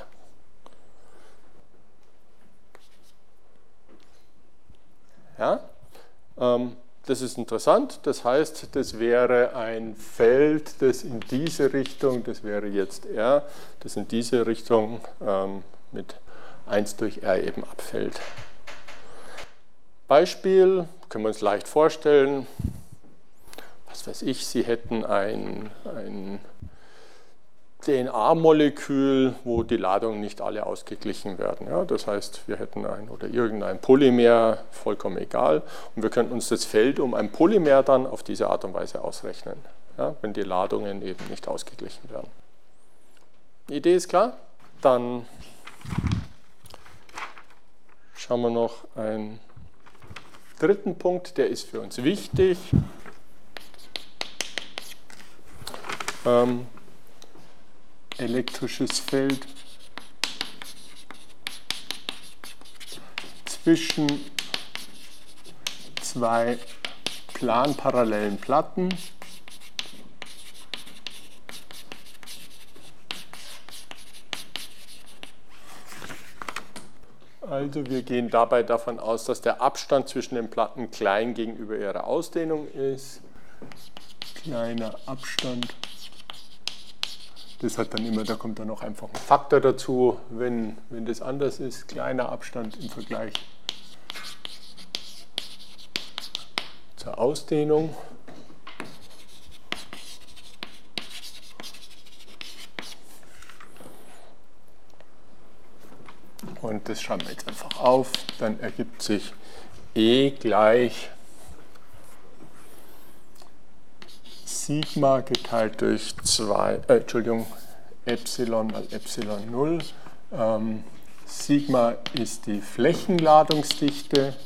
Ja, ähm, das ist interessant, das heißt, das wäre ein Feld, das in diese Richtung, das wäre jetzt R, das in diese Richtung ähm, mit eins durch R eben abfällt. Beispiel, können wir uns leicht vorstellen, was weiß ich, Sie hätten ein, ein D N A-Molekül, wo die Ladungen nicht alle ausgeglichen werden. Ja, das heißt, wir hätten ein oder irgendein Polymer, vollkommen egal, und wir könnten uns das Feld um ein Polymer dann auf diese Art und Weise ausrechnen, ja, wenn die Ladungen eben nicht ausgeglichen werden. Die Idee ist klar? Dann schauen wir noch einen dritten Punkt, der ist für uns wichtig. Ähm, elektrisches Feld zwischen zwei planparallelen Platten. Also wir gehen dabei davon aus, dass der Abstand zwischen den Platten klein gegenüber ihrer Ausdehnung ist. Kleiner Abstand. Das hat dann immer, da kommt dann noch einfach ein Faktor dazu, wenn, wenn das anders ist. Kleiner Abstand im Vergleich zur Ausdehnung. Und das schreiben wir jetzt einfach auf. Dann ergibt sich E gleich Sigma geteilt durch zwei, äh, Entschuldigung, Epsilon mal Epsilon null. Ähm, Sigma ist die Flächenladungsdichte.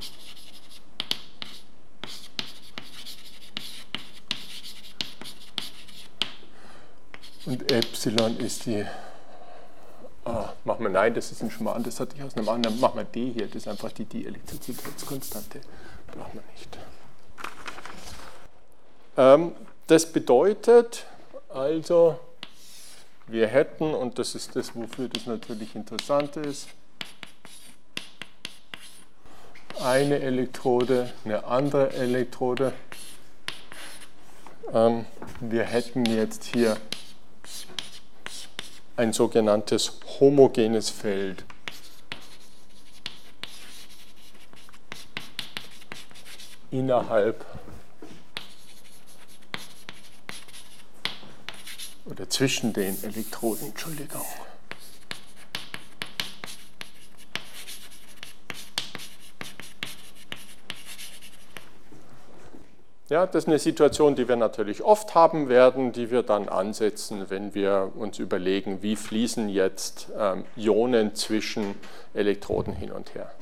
Und Epsilon ist die, oh, machen wir, nein, das ist ein Schmarrn, das hatte ich aus einem anderen, machen wir D hier, das ist einfach die Dielektrizitätskonstante, brauchen wir nicht. Ähm, das bedeutet also, wir hätten, und das ist das, wofür das natürlich interessant ist, eine Elektrode, eine andere Elektrode. Ähm, wir hätten jetzt hier ein sogenanntes homogenes Feld. Innerhalb oder zwischen den Elektroden, Entschuldigung. Ja, das ist eine Situation, die wir natürlich oft haben werden, die wir dann ansetzen, wenn wir uns überlegen, wie fließen jetzt ähm, Ionen zwischen Elektroden hin und her.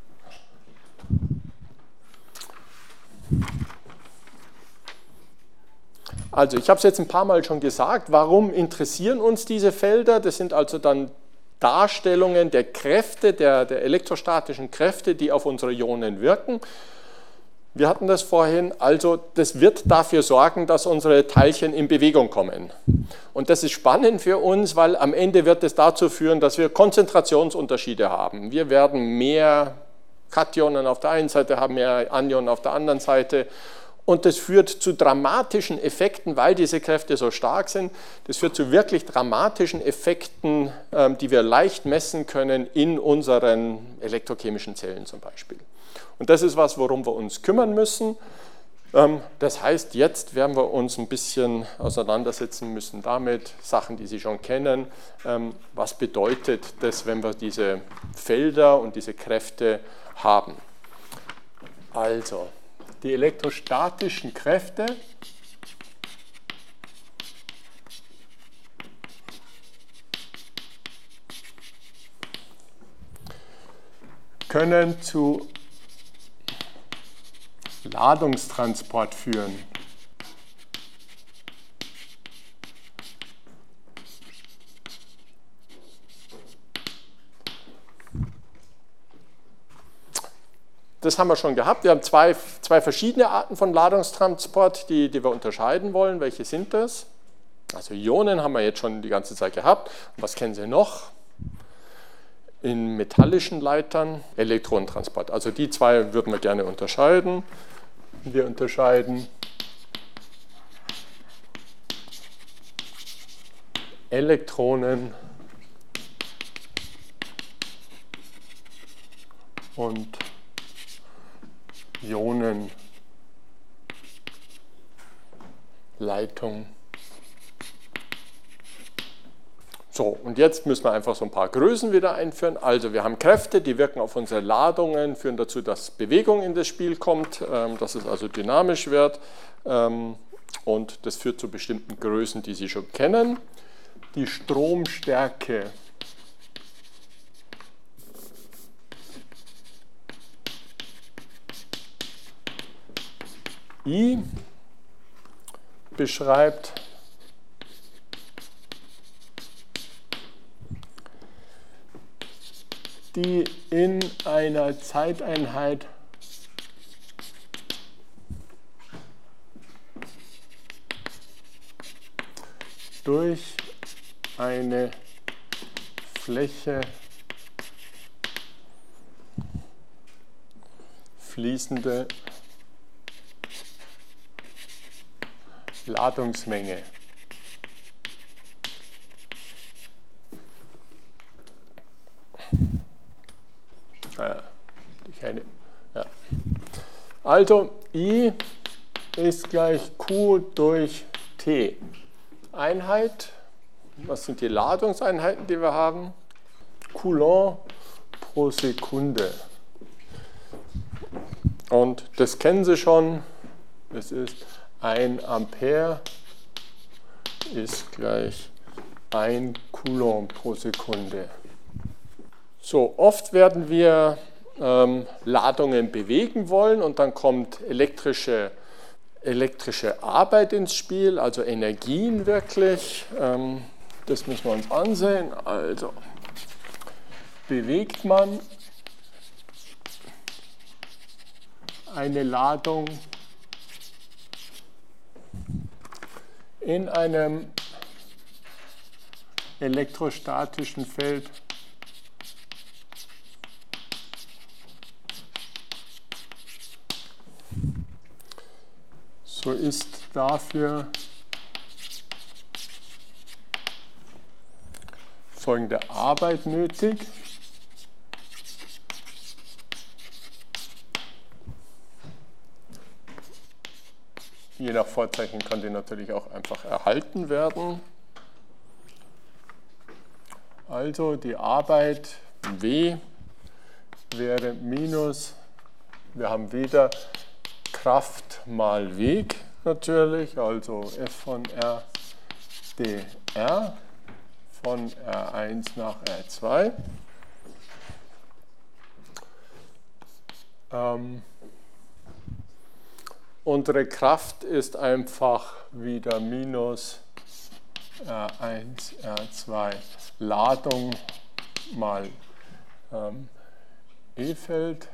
Also ich habe es jetzt ein paar Mal schon gesagt, warum interessieren uns diese Felder? Das sind also dann Darstellungen der Kräfte, der, der elektrostatischen Kräfte, die auf unsere Ionen wirken. Wir hatten das vorhin, also das wird dafür sorgen, dass unsere Teilchen in Bewegung kommen. Und das ist spannend für uns, weil am Ende wird es dazu führen, dass wir Konzentrationsunterschiede haben. Wir werden mehr Kationen auf der einen Seite haben, mehr Anionen auf der anderen Seite. Und das führt zu dramatischen Effekten, weil diese Kräfte so stark sind. Das führt zu wirklich dramatischen Effekten, die wir leicht messen können in unseren elektrochemischen Zellen zum Beispiel. Und das ist was, worum wir uns kümmern müssen. Das heißt, jetzt werden wir uns ein bisschen auseinandersetzen müssen damit, Sachen, die Sie schon kennen. Was bedeutet das, wenn wir diese Felder und diese Kräfte haben? Also, die elektrostatischen Kräfte können zu Ladungstransport führen. Das haben wir schon gehabt. Wir haben zwei, zwei verschiedene Arten von Ladungstransport, die, die wir unterscheiden wollen. Welche sind das? Also Ionen haben wir jetzt schon die ganze Zeit gehabt. Und was kennen Sie noch? In metallischen Leitern Elektronentransport. Also die zwei würden wir gerne unterscheiden. Wir unterscheiden Elektronen und Ionenleitung So, und jetzt müssen wir einfach so ein paar Größen wieder einführen. Also wir haben Kräfte, die wirken auf unsere Ladungen, führen dazu, dass Bewegung in das Spiel kommt, dass es also dynamisch wird. Und das führt zu bestimmten Größen, die Sie schon kennen. Die Stromstärke I beschreibt die in einer Zeiteinheit durch eine Fläche fließende Ladungsmenge. Ja, keine, ja. Also I ist gleich Q durch T. Einheit, was sind die Ladungseinheiten, die wir haben? Coulomb pro Sekunde. Und das kennen Sie schon, das ist ein Ampere ist gleich ein Coulomb pro Sekunde. So, oft werden wir ähm, Ladungen bewegen wollen und dann kommt elektrische, elektrische Arbeit ins Spiel, also Energien wirklich. Ähm, das müssen wir uns ansehen. Also, bewegt man eine Ladung in einem elektrostatischen Feld so ist dafür folgende Arbeit nötig. Je nach Vorzeichen kann die natürlich auch einfach erhalten werden. Also die Arbeit W wäre minus, wir haben wieder Kraft mal Weg natürlich, also F von R dr von R eins nach R zwei. Ähm, unsere Kraft ist einfach wieder minus R eins, R zwei Ladung mal ähm, E-Feld.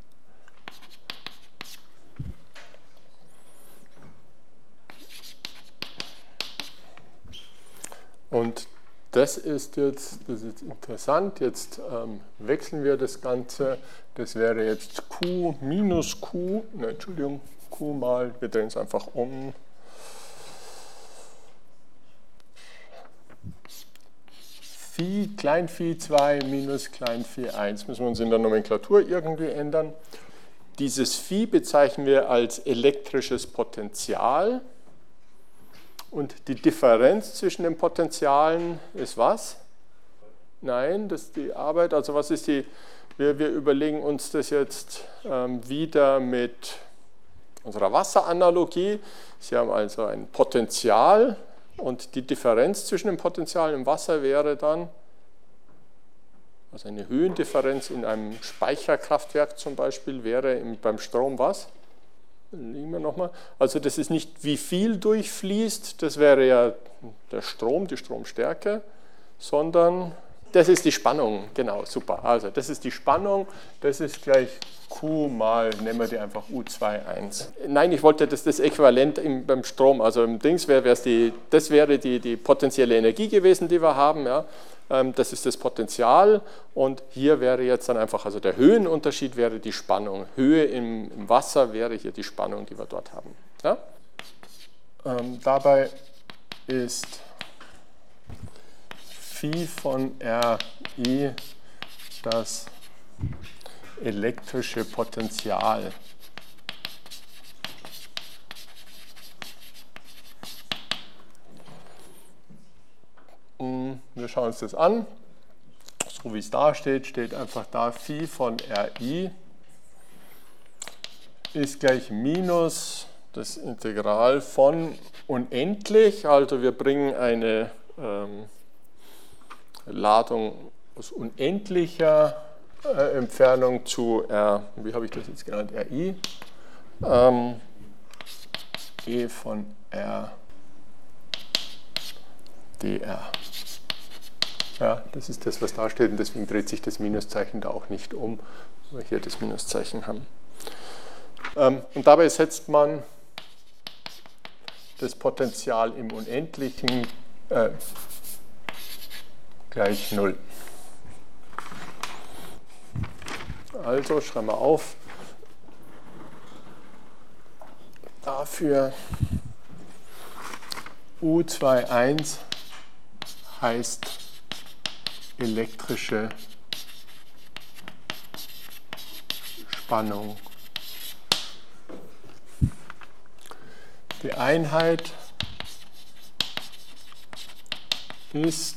Und das ist jetzt, das ist interessant, jetzt ähm, wechseln wir das Ganze, das wäre jetzt Q minus Q, ne, Entschuldigung, Q mal, wir drehen es einfach um, Phi, klein Phi zwei minus klein Phi eins, müssen wir uns in der Nomenklatur irgendwie ändern. Dieses Phi bezeichnen wir als elektrisches Potential. Und die Differenz zwischen den Potentialen ist was? Nein, das ist die Arbeit. Also was ist die, wir, wir überlegen uns das jetzt ähm, wieder mit unserer Wasseranalogie. Sie haben also ein Potential und die Differenz zwischen den Potentialen im Wasser wäre dann, also eine Höhendifferenz in einem Speicherkraftwerk zum Beispiel wäre im, beim Strom was? Legen wir nochmal. Also das ist nicht, wie viel durchfließt, das wäre ja der Strom, die Stromstärke, sondern das ist die Spannung, genau, super. Also das ist die Spannung, das ist gleich Q mal, nennen wir die einfach U zweiundzweißig. Nein, ich wollte das, das Äquivalent im, beim Strom, also im Dings wäre es die, das wäre die, die potenzielle Energie gewesen, die wir haben, ja. Das ist das Potential und hier wäre jetzt dann einfach, also der Höhenunterschied wäre die Spannung. Höhe im, im Wasser wäre hier die Spannung, die wir dort haben. Ja? Ähm, dabei ist Phi von R I das elektrische Potential. wir schauen uns das an. So wie es da steht, steht einfach da, Phi von Ri ist gleich minus das Integral von unendlich, also wir bringen eine ähm, Ladung aus unendlicher äh, Entfernung zu R, wie habe ich das jetzt genannt, Ri, ähm, E von R dr. Ja, das ist das, was da steht, und deswegen dreht sich das Minuszeichen da auch nicht um, weil wir hier das Minuszeichen haben. Ähm, und dabei setzt man das Potential im Unendlichen äh, gleich null. Also schreiben wir auf, dafür U zweiundzwanzig heißt elektrische Spannung. Die Einheit ist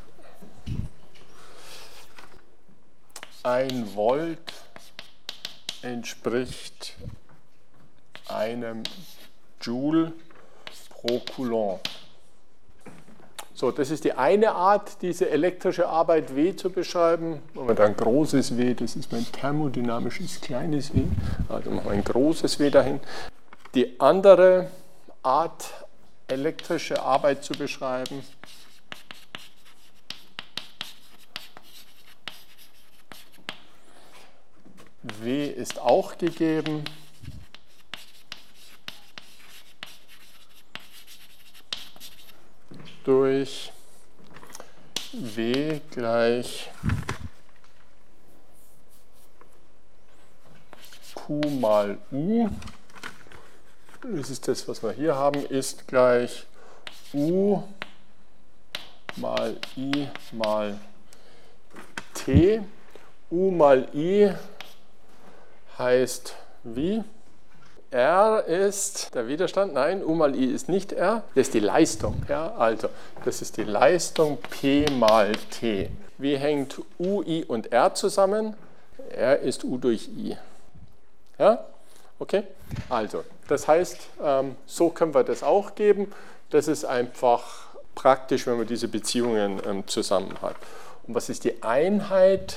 ein Volt entspricht einem Joule pro Coulomb. So, das ist die eine Art, diese elektrische Arbeit W zu beschreiben. Machen wir da ein großes W, das ist mein thermodynamisches kleines W. Also machen wir ein großes W dahin. Die andere Art, elektrische Arbeit zu beschreiben, W ist auch gegeben. Durch W gleich Q mal U. Das ist das, was wir hier haben, ist gleich U mal I mal T. U mal I heißt wie? R ist der Widerstand, nein, U mal I ist nicht R, das ist die Leistung. Ja? Also, das ist die Leistung P mal T. Wie hängt U, I und R zusammen? R ist U durch I. Ja? Okay? Also, das heißt, so können wir das auch geben. Das ist einfach praktisch, wenn man diese Beziehungen zusammen hat. Und was ist die Einheit?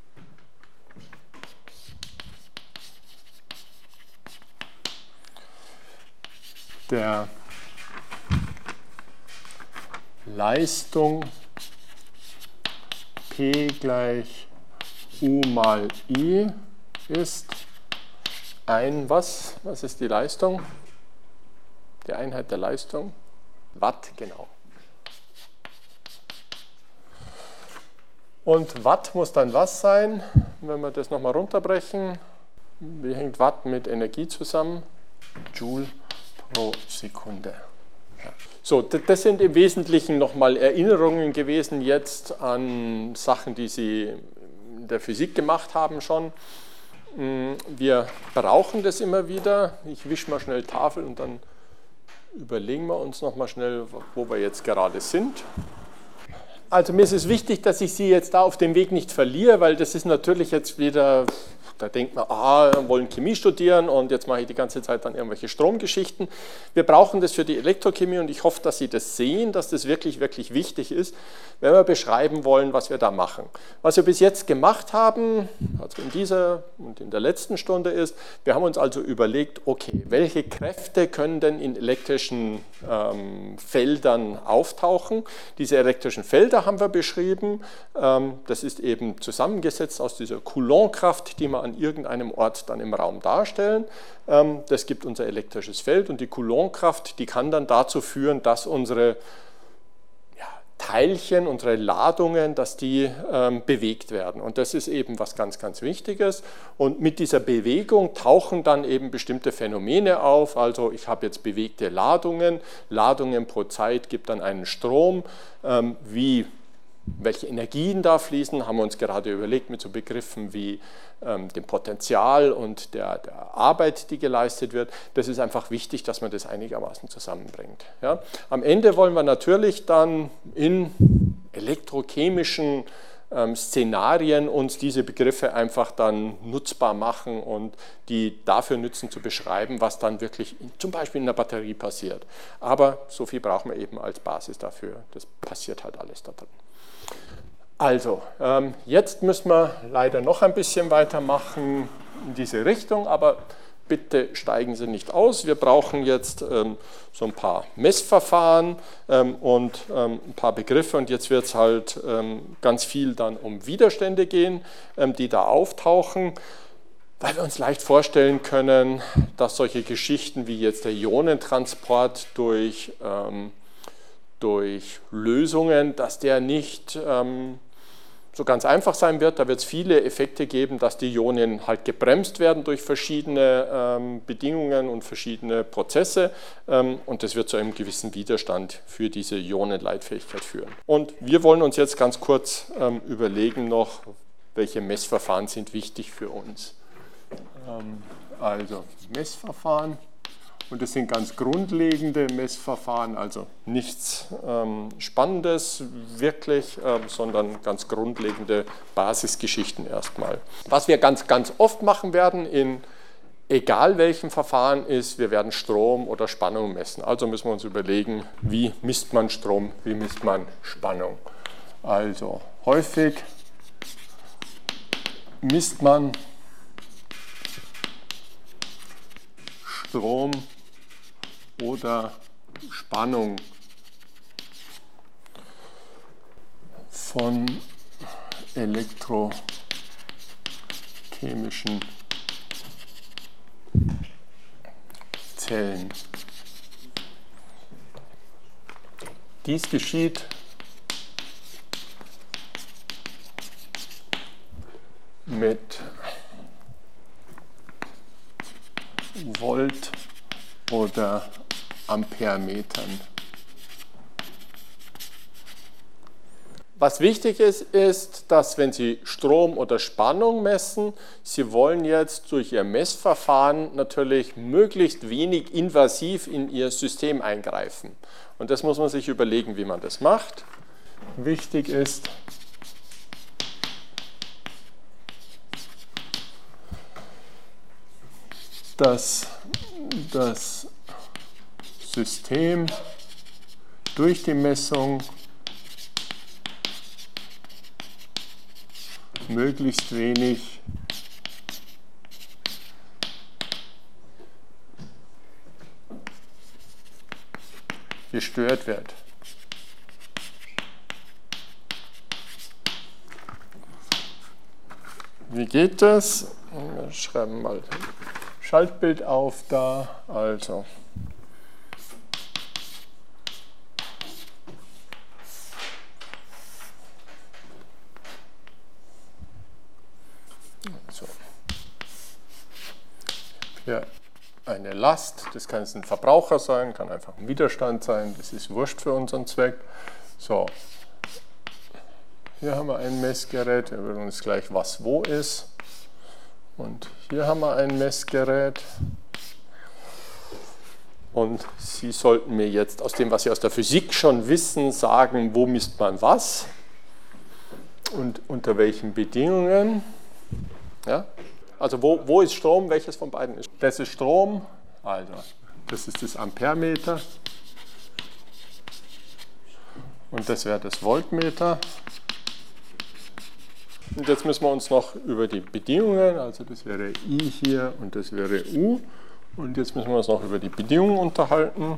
Der Leistung P gleich U mal I ist ein was? Was ist die Leistung? Die Einheit der Leistung? Watt, genau. Und Watt muss dann was sein, wenn wir das nochmal runterbrechen? Wie hängt Watt mit Energie zusammen? Joule pro Sekunde. Ja. So, das sind im Wesentlichen nochmal Erinnerungen gewesen jetzt an Sachen, die Sie in der Physik gemacht haben schon. Wir brauchen das immer wieder. Ich wische mal schnell Tafel und dann überlegen wir uns nochmal schnell, wo wir jetzt gerade sind. Also mir ist es wichtig, dass ich Sie jetzt da auf dem Weg nicht verliere, weil das ist natürlich jetzt wieder, da denkt man, ah, wir wollen Chemie studieren und jetzt mache ich die ganze Zeit dann irgendwelche Stromgeschichten. Wir brauchen das für die Elektrochemie und ich hoffe, dass Sie das sehen, dass das wirklich, wirklich wichtig ist, wenn wir beschreiben wollen, was wir da machen. Was wir bis jetzt gemacht haben, also in dieser und in der letzten Stunde ist, wir haben uns also überlegt, okay, welche Kräfte können denn in elektrischen ähm, Feldern auftauchen? Diese elektrischen Felder haben wir beschrieben. Ähm, das ist eben zusammengesetzt aus dieser Coulomb-Kraft, die wir an irgendeinem Ort dann im Raum darstellen. Ähm, das gibt unser elektrisches Feld und die Coulomb-Kraft, die kann dann dazu führen, dass unsere Teilchen, unsere Ladungen, dass die ähm, bewegt werden. Und das ist eben was ganz, ganz Wichtiges. Und mit dieser Bewegung tauchen dann eben bestimmte Phänomene auf. Also ich habe jetzt bewegte Ladungen. Ladungen pro Zeit gibt dann einen Strom. Ähm, wie, welche Energien da fließen, haben wir uns gerade überlegt mit so Begriffen wie ähm, dem Potenzial und der, der Arbeit, die geleistet wird. Das ist einfach wichtig, dass man das einigermaßen zusammenbringt. Ja? Am Ende wollen wir natürlich dann in elektrochemischen ähm, Szenarien uns diese Begriffe einfach dann nutzbar machen und die dafür nützen zu beschreiben, was dann wirklich in, zum Beispiel in der Batterie passiert. Aber so viel brauchen wir eben als Basis dafür. Das passiert halt alles da drin. Also, ähm, jetzt müssen wir leider noch ein bisschen weitermachen in diese Richtung, aber bitte steigen Sie nicht aus. Wir brauchen jetzt ähm, so ein paar Messverfahren ähm, und ähm, ein paar Begriffe und jetzt wird es halt ähm, ganz viel dann um Widerstände gehen, ähm, die da auftauchen, weil wir uns leicht vorstellen können, dass solche Geschichten wie jetzt der Ionentransport durch, ähm, durch Lösungen, dass der nicht ähm, so ganz einfach sein wird. Da wird es viele Effekte geben, dass die Ionen halt gebremst werden durch verschiedene ähm, Bedingungen und verschiedene Prozesse ähm, und das wird zu einem gewissen Widerstand für diese Ionenleitfähigkeit führen. Und wir wollen uns jetzt ganz kurz ähm, überlegen noch, welche Messverfahren sind wichtig für uns. Ähm, also Messverfahren. Und das sind ganz grundlegende Messverfahren, also nichts ähm, Spannendes wirklich, ähm, sondern ganz grundlegende Basisgeschichten erstmal. Was wir ganz, ganz oft machen werden, in egal welchem Verfahren, ist, wir werden Strom oder Spannung messen. Also müssen wir uns überlegen, wie misst man Strom, wie misst man Spannung. Also häufig misst man Strom oder Spannung von elektrochemischen Zellen. Dies geschieht mit Volt oder Amperemetern. Was wichtig ist, ist, dass wenn Sie Strom oder Spannung messen, Sie wollen jetzt durch Ihr Messverfahren natürlich möglichst wenig invasiv in Ihr System eingreifen. Und das muss man sich überlegen, wie man das macht. Wichtig ist, dass das System durch die Messung möglichst wenig gestört wird. Wie geht das? Wir schreiben mal Schaltbild auf da, also so. Hier eine Last, das kann jetzt ein Verbraucher sein, kann einfach ein Widerstand sein, das ist wurscht für unseren Zweck. So, hier haben wir ein Messgerät, wir würden uns gleich was wo ist. Und hier haben wir ein Messgerät und Sie sollten mir jetzt aus dem, was Sie aus der Physik schon wissen, sagen, wo misst man was und unter welchen Bedingungen. Ja? Also wo, wo ist Strom, welches von beiden ist? Das ist Strom, also das ist das Amperemeter und das wäre das Voltmeter. Und jetzt müssen wir uns noch über die Bedingungen, also das wäre I hier und das wäre U. Und jetzt müssen wir uns noch über die Bedingungen unterhalten.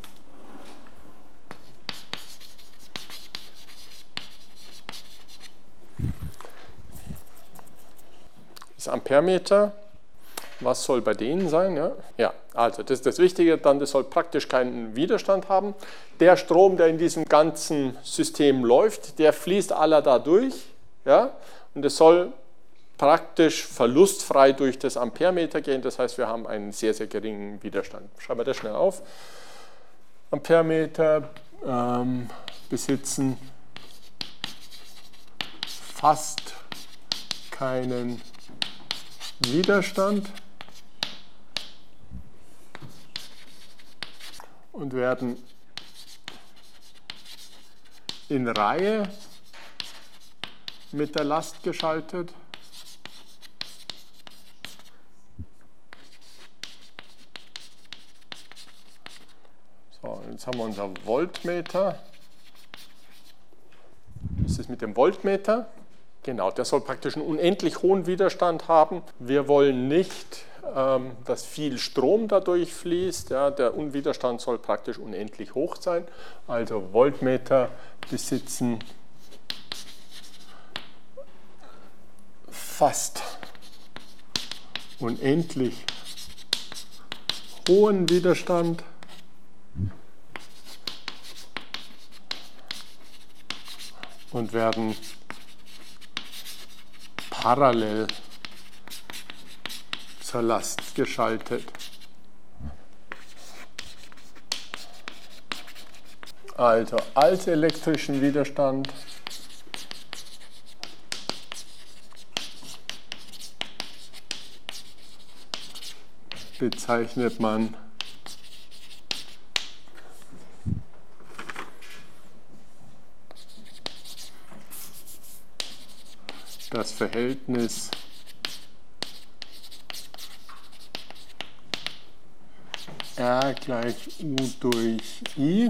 Das Amperemeter, was soll bei denen sein? Ja, ja, also das ist das Wichtige, dann das soll praktisch keinen Widerstand haben. Der Strom, der in diesem ganzen System läuft, der fließt aller da durch. Ja? Und es soll praktisch verlustfrei durch das Amperemeter gehen. Das heißt, wir haben einen sehr, sehr geringen Widerstand. Schreiben wir das schnell auf. Amperemeter ähm, besitzen fast keinen Widerstand und werden in Reihe mit der Last geschaltet. So, jetzt haben wir unser Voltmeter. Was ist mit dem Voltmeter? Genau, der soll praktisch einen unendlich hohen Widerstand haben. Wir wollen nicht, ähm, dass viel Strom dadurch fließt. Ja, der Widerstand soll praktisch unendlich hoch sein. Also Voltmeter besitzen fast unendlich hohen Widerstand. Und werden parallel zur Last geschaltet. Also als elektrischen Widerstand bezeichnet man das Verhältnis R gleich U durch I.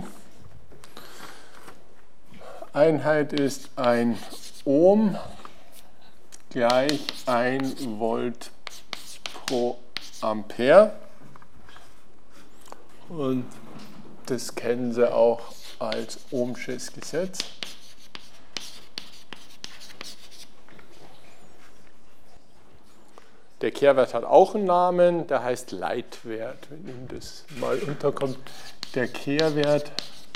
Einheit ist ein Ohm gleich ein Volt pro Ampere. Und das kennen Sie auch als Ohmsches Gesetz. Der Kehrwert hat auch einen Namen, der heißt Leitwert, wenn Ihnen das mal unterkommt. Der Kehrwert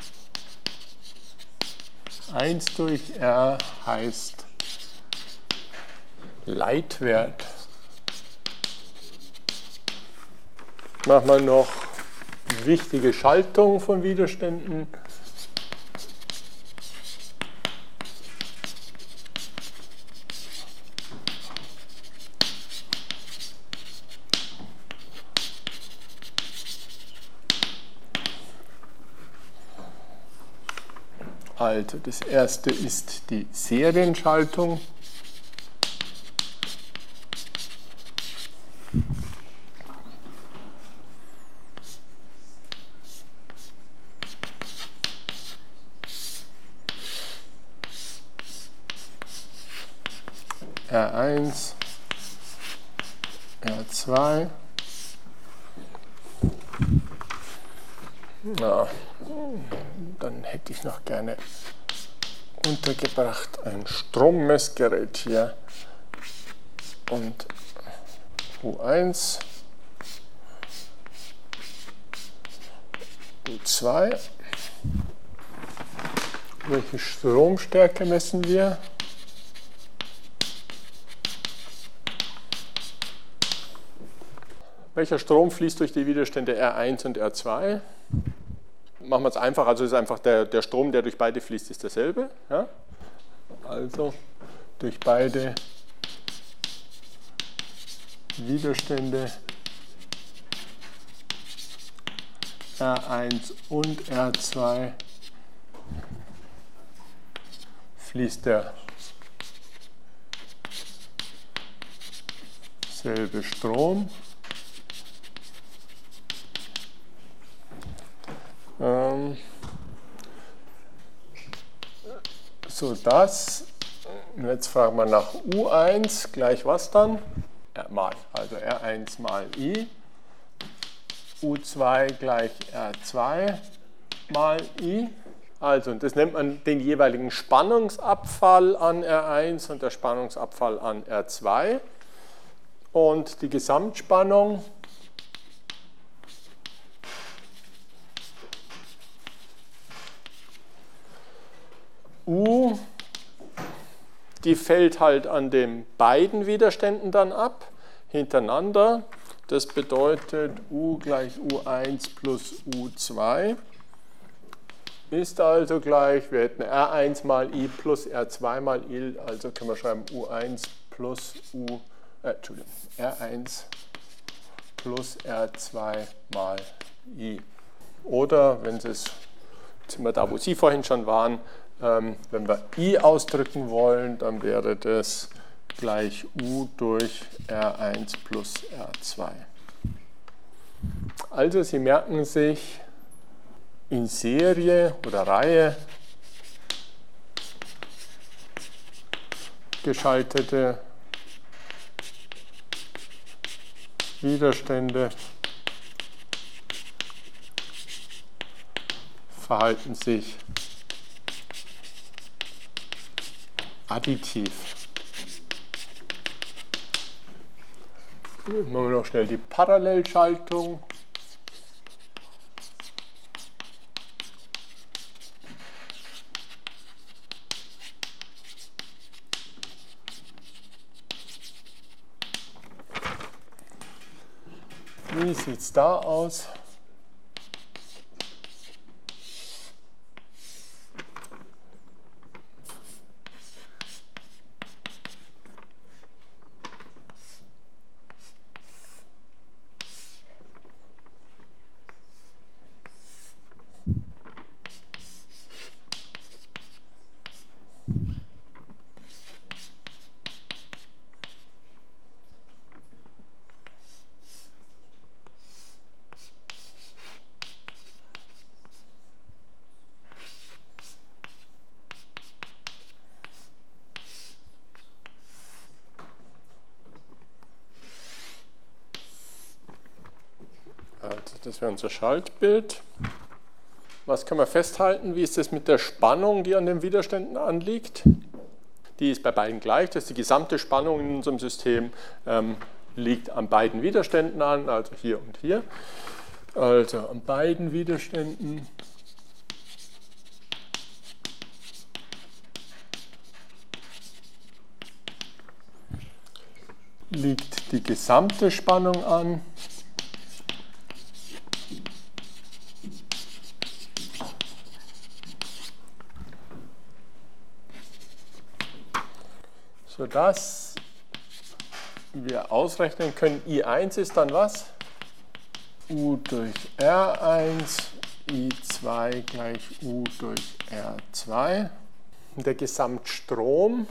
eins durch R heißt Leitwert. Machen wir noch wichtige Schaltung von Widerständen. Also das erste ist die Serienschaltung. R eins, R zwei. Ja, dann hätte ich noch gerne untergebracht ein Strommessgerät hier und U eins, U zwei. Welche Stromstärke messen wir? Welcher Strom fließt durch die Widerstände R eins und R zwei? Machen wir es einfach, also ist einfach der, der Strom, der durch beide fließt, ist derselbe. Ja? Also durch beide Widerstände R eins und R zwei fließt der selbe Strom. Ähm, so das, jetzt fragen wir nach U eins, gleich was dann? R mal, also R eins mal I, U zwei gleich R zwei mal I. Also das nennt man den jeweiligen Spannungsabfall an R eins und der Spannungsabfall an R zwei. Und die Gesamtspannung U, die fällt halt an den beiden Widerständen dann ab, hintereinander. Das bedeutet U gleich U eins plus U zwei ist also gleich, wir hätten R eins mal I plus R zwei mal I, also können wir schreiben U eins plus U, äh, Entschuldigung, R eins plus R zwei mal I. Oder, wenn Sie es, jetzt sind wir da, wo Sie vorhin schon waren, Ähm, wenn wir I ausdrücken wollen, dann wäre das gleich U durch R eins plus R zwei. Also Sie merken sich in Serie oder Reihe geschaltete Widerstände verhalten sich additiv. Machen wir noch schnell die Parallelschaltung. Wie sieht es da aus? Das wäre unser Schaltbild. Was können wir festhalten? Wie ist es mit der Spannung, die an den Widerständen anliegt? Die ist bei beiden gleich. Das ist die gesamte Spannung in unserem System, ähm, liegt an beiden Widerständen an, also hier und hier. Also an beiden Widerständen liegt die gesamte Spannung an. Sodass wir ausrechnen können, I eins ist dann was? U durch R eins, I zwei gleich U durch R zwei. Der Gesamtstrom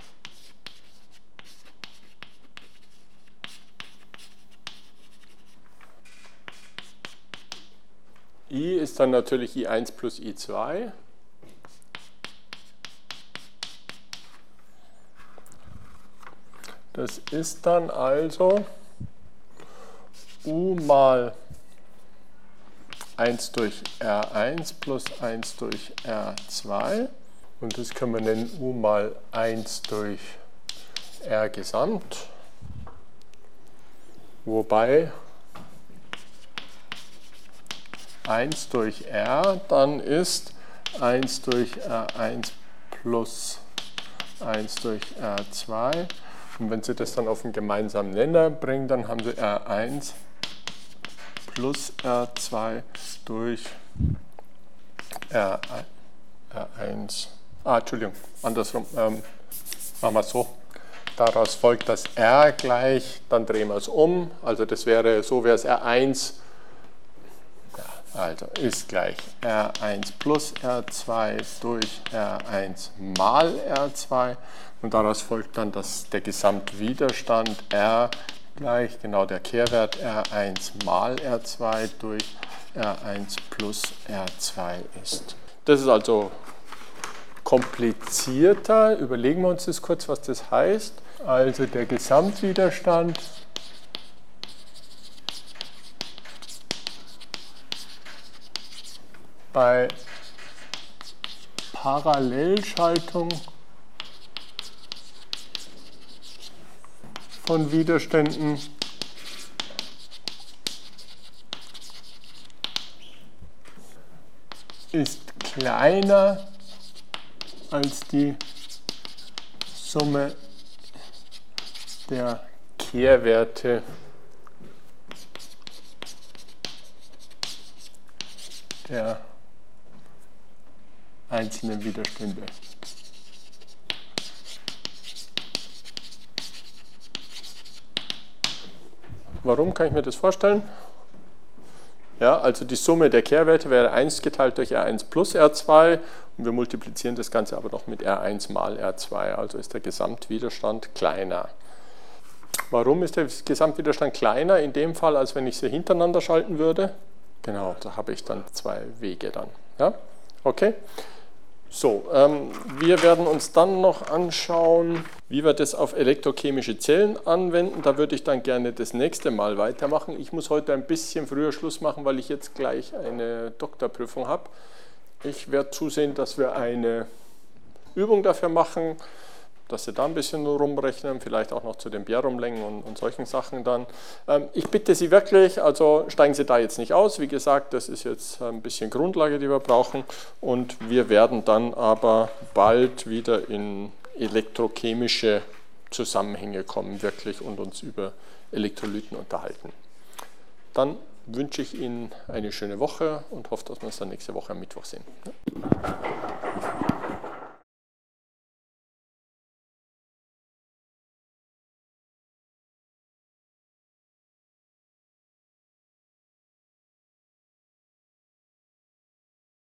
I ist dann natürlich I eins plus I zwei. Das ist dann also U mal eins durch R eins plus eins durch R zwei. Und das können wir nennen U mal eins durch R Gesamt. Wobei eins durch R dann ist eins durch R eins plus eins durch R zwei. Und wenn Sie das dann auf einen gemeinsamen Nenner bringen, dann haben Sie R eins plus R zwei durch R eins. Ah, Entschuldigung, andersrum. Ähm, machen wir es so. Daraus folgt das R gleich, dann drehen wir es um. Also das wäre, so wäre es R eins. Ja, also ist gleich R eins plus R zwei durch R eins mal R zwei. Und daraus folgt dann, dass der Gesamtwiderstand R gleich genau der Kehrwert R eins mal R zwei durch R eins plus R zwei ist. Das ist also komplizierter. Überlegen wir uns das kurz, was das heißt. Also der Gesamtwiderstand bei Parallelschaltung von Widerständen ist kleiner als die Summe der Kehrwerte der einzelnen Widerstände. Warum kann ich mir das vorstellen? Ja, also die Summe der Kehrwerte wäre eins geteilt durch R eins plus R zwei und wir multiplizieren das Ganze aber noch mit R eins mal R zwei, also ist der Gesamtwiderstand kleiner. Warum ist der Gesamtwiderstand kleiner in dem Fall, als wenn ich sie hintereinander schalten würde? Genau, da habe ich dann zwei Wege dann. Ja? Okay. So, ähm, wir werden uns dann noch anschauen, wie wir das auf elektrochemische Zellen anwenden. Da würde ich dann gerne das nächste Mal weitermachen. Ich muss heute ein bisschen früher Schluss machen, weil ich jetzt gleich eine Doktorprüfung habe. Ich werde zusehen, dass wir eine Übung dafür machen, dass Sie da ein bisschen rumrechnen, vielleicht auch noch zu den Bjerrum-Längen und, und solchen Sachen dann. Ähm, ich bitte Sie wirklich, also steigen Sie da jetzt nicht aus. Wie gesagt, das ist jetzt ein bisschen Grundlage, die wir brauchen. Und wir werden dann aber bald wieder in elektrochemische Zusammenhänge kommen, wirklich, und uns über Elektrolyten unterhalten. Dann wünsche ich Ihnen eine schöne Woche und hoffe, dass wir uns dann nächste Woche am Mittwoch sehen.